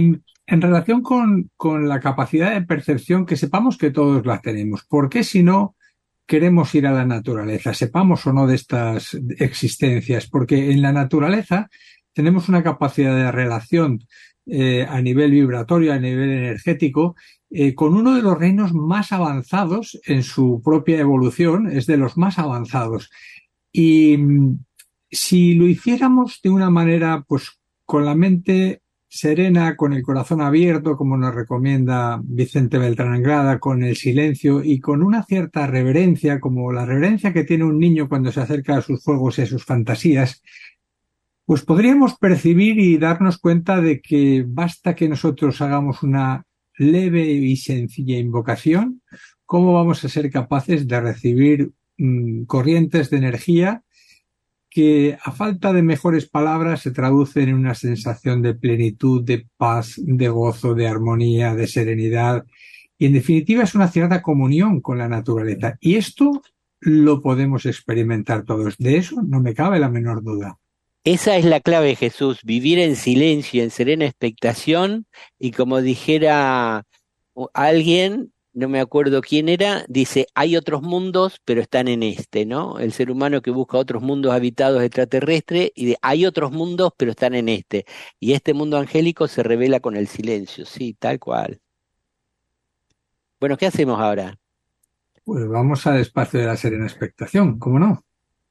en relación con la capacidad de percepción, que sepamos que todos la tenemos. ¿Por qué si no queremos ir a la naturaleza? Sepamos o no de estas existencias, porque en la naturaleza tenemos una capacidad de relación a nivel vibratorio, a nivel energético, con uno de los reinos más avanzados en su propia evolución, es de los más avanzados. Y si lo hiciéramos de una manera, pues con la mente serena, con el corazón abierto, como nos recomienda Vicente Beltrán Anglada, con el silencio y con una cierta reverencia, como la reverencia que tiene un niño cuando se acerca a sus juegos y a sus fantasías, pues podríamos percibir y darnos cuenta de que basta que nosotros hagamos una leve y sencilla invocación, cómo vamos a ser capaces de recibir corrientes de energía que, a falta de mejores palabras, se traducen en una sensación de plenitud, de paz, de gozo, de armonía, de serenidad. Y, en definitiva, es una cierta comunión con la naturaleza. Y esto lo podemos experimentar todos. De eso no me cabe la menor duda. Esa es la clave, Jesús, vivir en silencio, en serena expectación, y como dijera alguien, no me acuerdo quién era, dice, hay otros mundos, pero están en este, ¿no? El ser humano que busca otros mundos habitados extraterrestres, y hay otros mundos, pero están en este. Y este mundo angélico se revela con el silencio, sí, tal cual. Bueno, ¿qué hacemos ahora? Pues vamos al espacio de la serena expectación, ¿cómo no?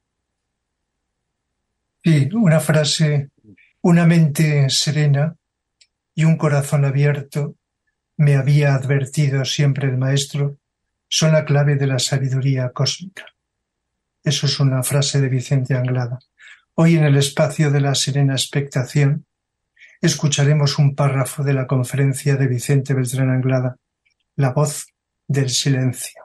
Sí, una frase, una mente serena y un corazón abierto, me había advertido siempre el maestro, son la clave de la sabiduría cósmica. Eso es una frase de Vicente Anglada. Hoy, en el espacio de la serena expectación, escucharemos un párrafo de la conferencia de Vicente Beltrán Anglada, La voz del silencio.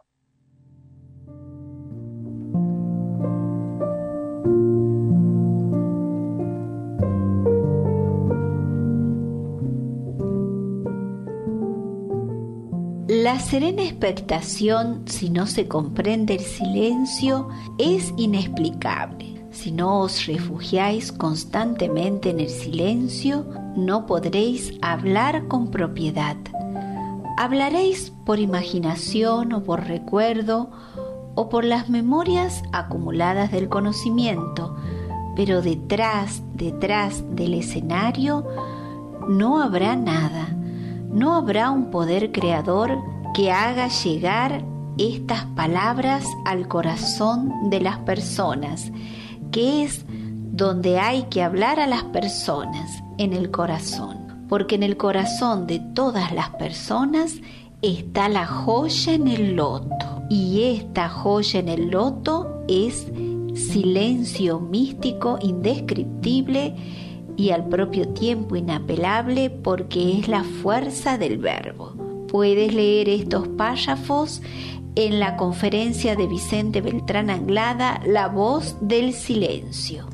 La serena expectación, si no se comprende el silencio, es inexplicable. Si no os refugiáis constantemente en el silencio, no podréis hablar con propiedad. Hablaréis por imaginación o por recuerdo o por las memorias acumuladas del conocimiento, pero detrás del escenario no habrá nada. No habrá un poder creador que haga llegar estas palabras al corazón de las personas, que es donde hay que hablar a las personas, en el corazón. Porque en el corazón de todas las personas está la joya en el loto. Y esta joya en el loto es silencio místico indescriptible y al propio tiempo inapelable, porque es la fuerza del verbo. Puedes leer estos párrafos en la conferencia de Vicente Beltrán Anglada, La voz del silencio.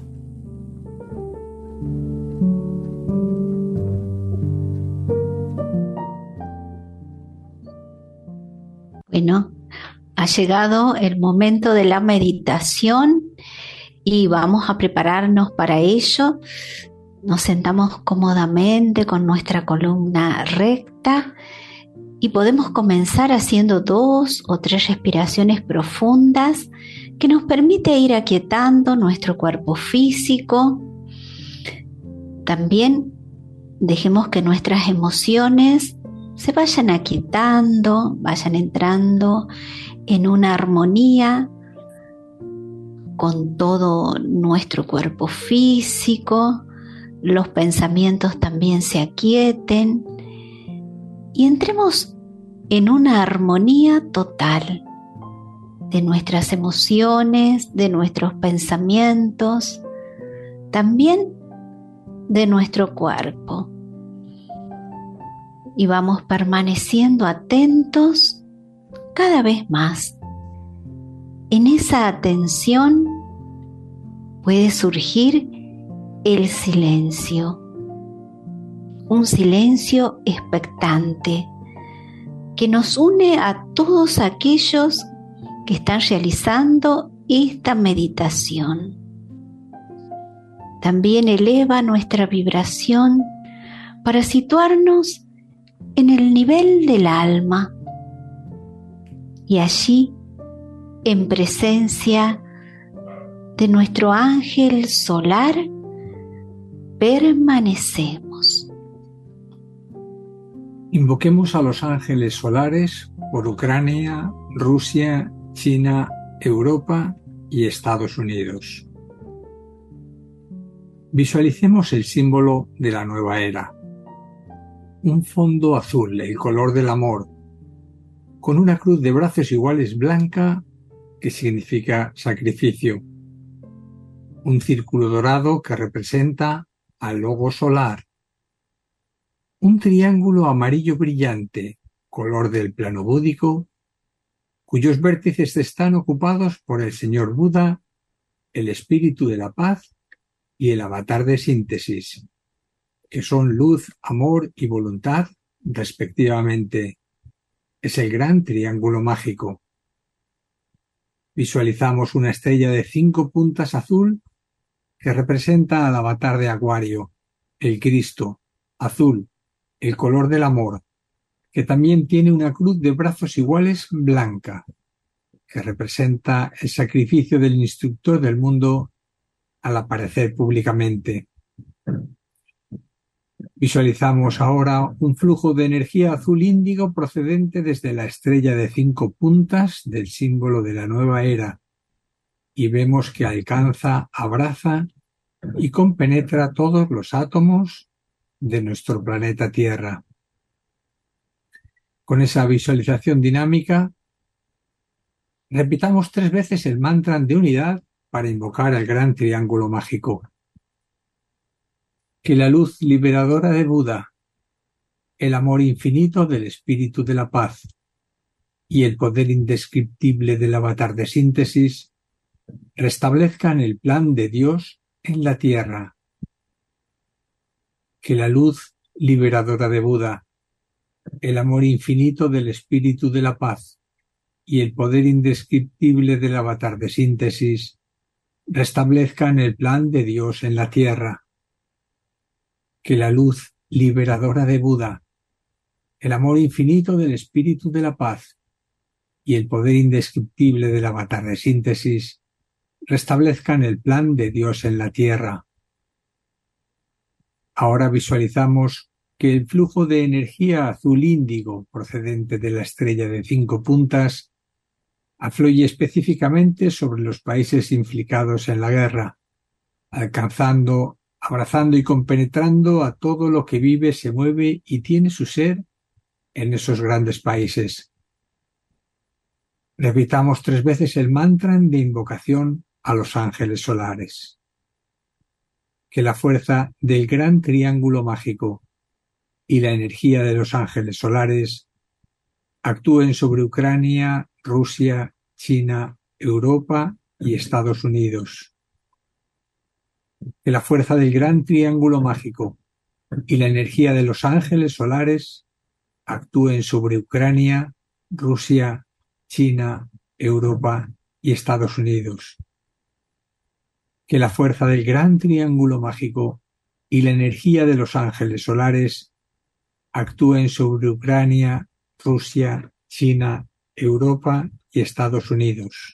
Bueno, ha llegado el momento de la meditación y vamos a prepararnos para ello. Nos sentamos cómodamente con nuestra columna recta y podemos comenzar haciendo 2 o 3 respiraciones profundas que nos permite ir aquietando nuestro cuerpo físico. También dejemos que nuestras emociones se vayan aquietando, vayan entrando en una armonía con todo nuestro cuerpo físico. Los pensamientos también se aquieten y entremos en una armonía total de nuestras emociones, de nuestros pensamientos, también de nuestro cuerpo. Y vamos permaneciendo atentos cada vez más. En esa atención puede surgir el silencio, un silencio expectante que nos une a todos aquellos que están realizando esta meditación. También eleva nuestra vibración para situarnos en el nivel del alma y allí, en presencia de nuestro ángel solar, permanecemos. Invoquemos a los ángeles solares por Ucrania, Rusia, China, Europa y Estados Unidos. Visualicemos el símbolo de la nueva era. Un fondo azul, el color del amor, con una cruz de brazos iguales blanca que significa sacrificio. Un círculo dorado que representa al logo solar. Un triángulo amarillo brillante, color del plano búdico, cuyos vértices están ocupados por el señor Buda, el espíritu de la paz y el avatar de síntesis, que son luz, amor y voluntad, respectivamente. Es el gran triángulo mágico. Visualizamos una estrella de 5 puntas azul que representa al avatar de Acuario, el Cristo, azul, el color del amor, que también tiene una cruz de brazos iguales blanca, que representa el sacrificio del instructor del mundo al aparecer públicamente. Visualizamos ahora un flujo de energía azul índigo procedente desde la estrella de 5 puntas del símbolo de la nueva era, y vemos que alcanza, abraza y compenetra todos los átomos de nuestro planeta Tierra. Con esa visualización dinámica, repitamos 3 veces el mantra de unidad para invocar al gran triángulo mágico. Que la luz liberadora de Buda, el amor infinito del espíritu de la paz y el poder indescriptible del avatar de síntesis restablezcan el plan de Dios en la tierra. Que la luz liberadora de Buda, el amor infinito del espíritu de la paz y el poder indescriptible del avatar de síntesis restablezcan el plan de Dios en la tierra. Que la luz liberadora de Buda, el amor infinito del espíritu de la paz y el poder indescriptible del avatar de síntesis restablezcan el plan de Dios en la tierra. Ahora visualizamos que el flujo de energía azul índigo procedente de la estrella de 5 puntas afluye específicamente sobre los países implicados en la guerra, alcanzando, abrazando y compenetrando a todo lo que vive, se mueve y tiene su ser en esos grandes países. Repitamos 3 veces el mantra de invocación a los ángeles solares. Que la fuerza del gran triángulo mágico y la energía de los ángeles solares actúen sobre Ucrania, Rusia, China, Europa y Estados Unidos. Que la fuerza del gran triángulo mágico y la energía de los ángeles solares actúen sobre Ucrania, Rusia, China, Europa y Estados Unidos. Que la fuerza del gran triángulo mágico y la energía de los ángeles solares actúen sobre Ucrania, Rusia, China, Europa y Estados Unidos.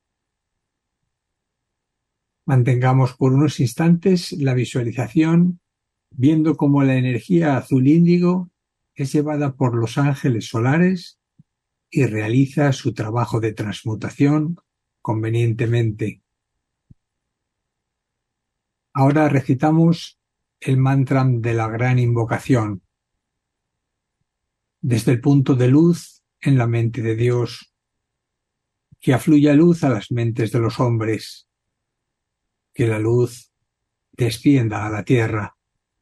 Mantengamos por unos instantes la visualización, viendo cómo la energía azul índigo es llevada por los ángeles solares y realiza su trabajo de transmutación convenientemente. Ahora recitamos el mantra de la gran invocación. Desde el punto de luz en la mente de Dios, que afluya luz a las mentes de los hombres, que la luz descienda a la tierra.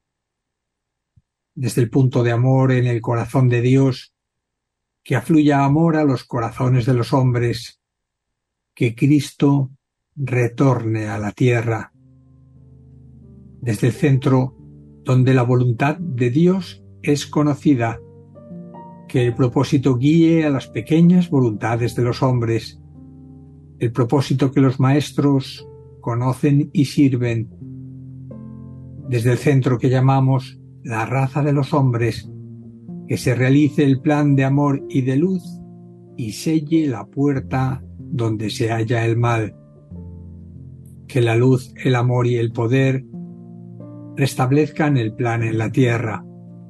Desde el punto de amor en el corazón de Dios, que afluya amor a los corazones de los hombres, que Cristo retorne a la tierra. Desde el centro donde la voluntad de Dios es conocida, que el propósito guíe a las pequeñas voluntades de los hombres, el propósito que los maestros conocen y sirven. Desde el centro que llamamos la raza de los hombres, que se realice el plan de amor y de luz y selle la puerta donde se halla el mal. Que la luz, el amor y el poder restablezcan el plan en la tierra.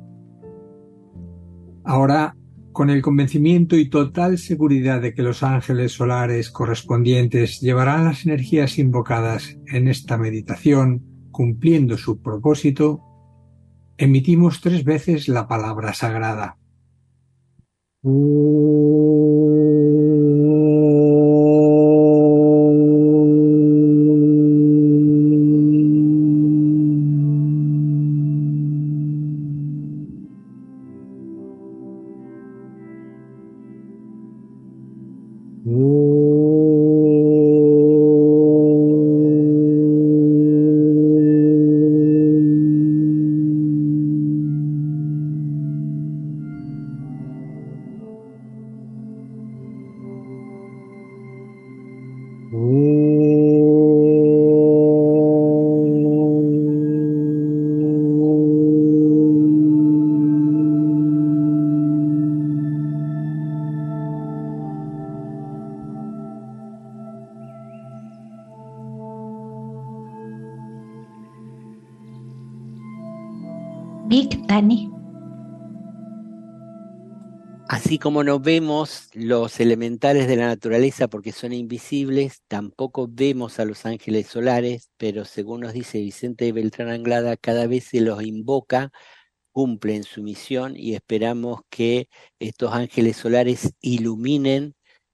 Ahora, con el convencimiento y total seguridad de que los ángeles solares correspondientes llevarán las energías invocadas en esta meditación, cumpliendo su propósito, emitimos 3 veces la palabra sagrada. Nick, Dani. Así como no vemos los elementales de la naturaleza porque son invisibles, tampoco vemos a los ángeles solares, pero según nos dice Vicente Beltrán Anglada, cada vez se los invoca, cumplen su misión y esperamos que estos ángeles solares iluminen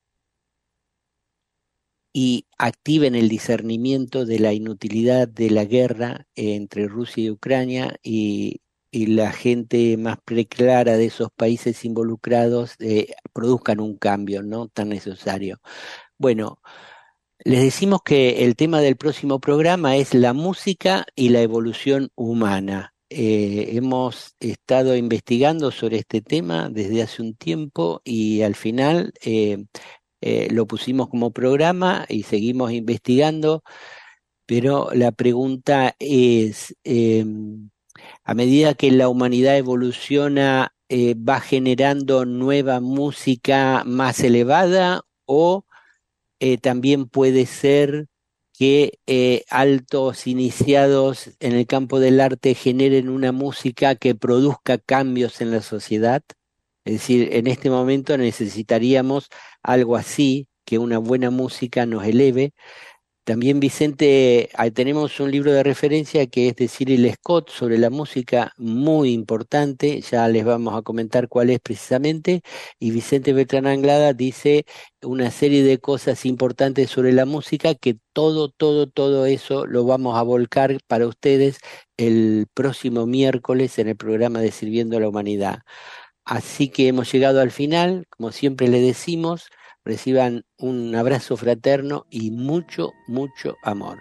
y activen el discernimiento de la inutilidad de la guerra entre Rusia y Ucrania y la gente más preclara de esos países involucrados produzcan un cambio no tan necesario. Bueno, les decimos que el tema del próximo programa es la música y la evolución humana. Hemos estado investigando sobre este tema desde hace un tiempo y al final lo pusimos como programa y seguimos investigando, pero la pregunta es... a medida que la humanidad evoluciona, ¿va generando nueva música más elevada o también puede ser que altos iniciados en el campo del arte generen una música que produzca cambios en la sociedad? Es decir, en este momento necesitaríamos algo así, que una buena música nos eleve. También, Vicente, tenemos un libro de referencia que es de Cyril Scott sobre la música, muy importante, ya les vamos a comentar cuál es precisamente, y Vicente Beltrán Anglada dice una serie de cosas importantes sobre la música, que todo eso lo vamos a volcar para ustedes el próximo miércoles en el programa de Sirviendo a la Humanidad. Así que hemos llegado al final, como siempre le decimos, reciban un abrazo fraterno y mucho, mucho amor.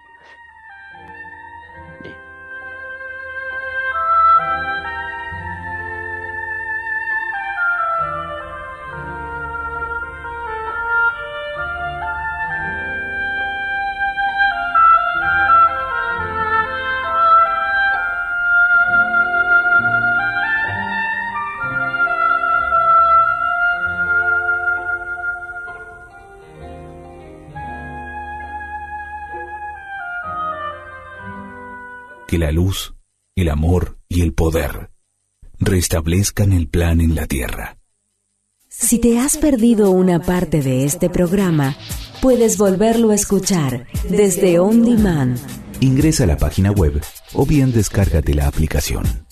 Que la luz, el amor y el poder restablezcan el plan en la tierra. Si te has perdido una parte de este programa, puedes volverlo a escuchar desde On Demand. Ingresa a la página web o bien descárgate la aplicación.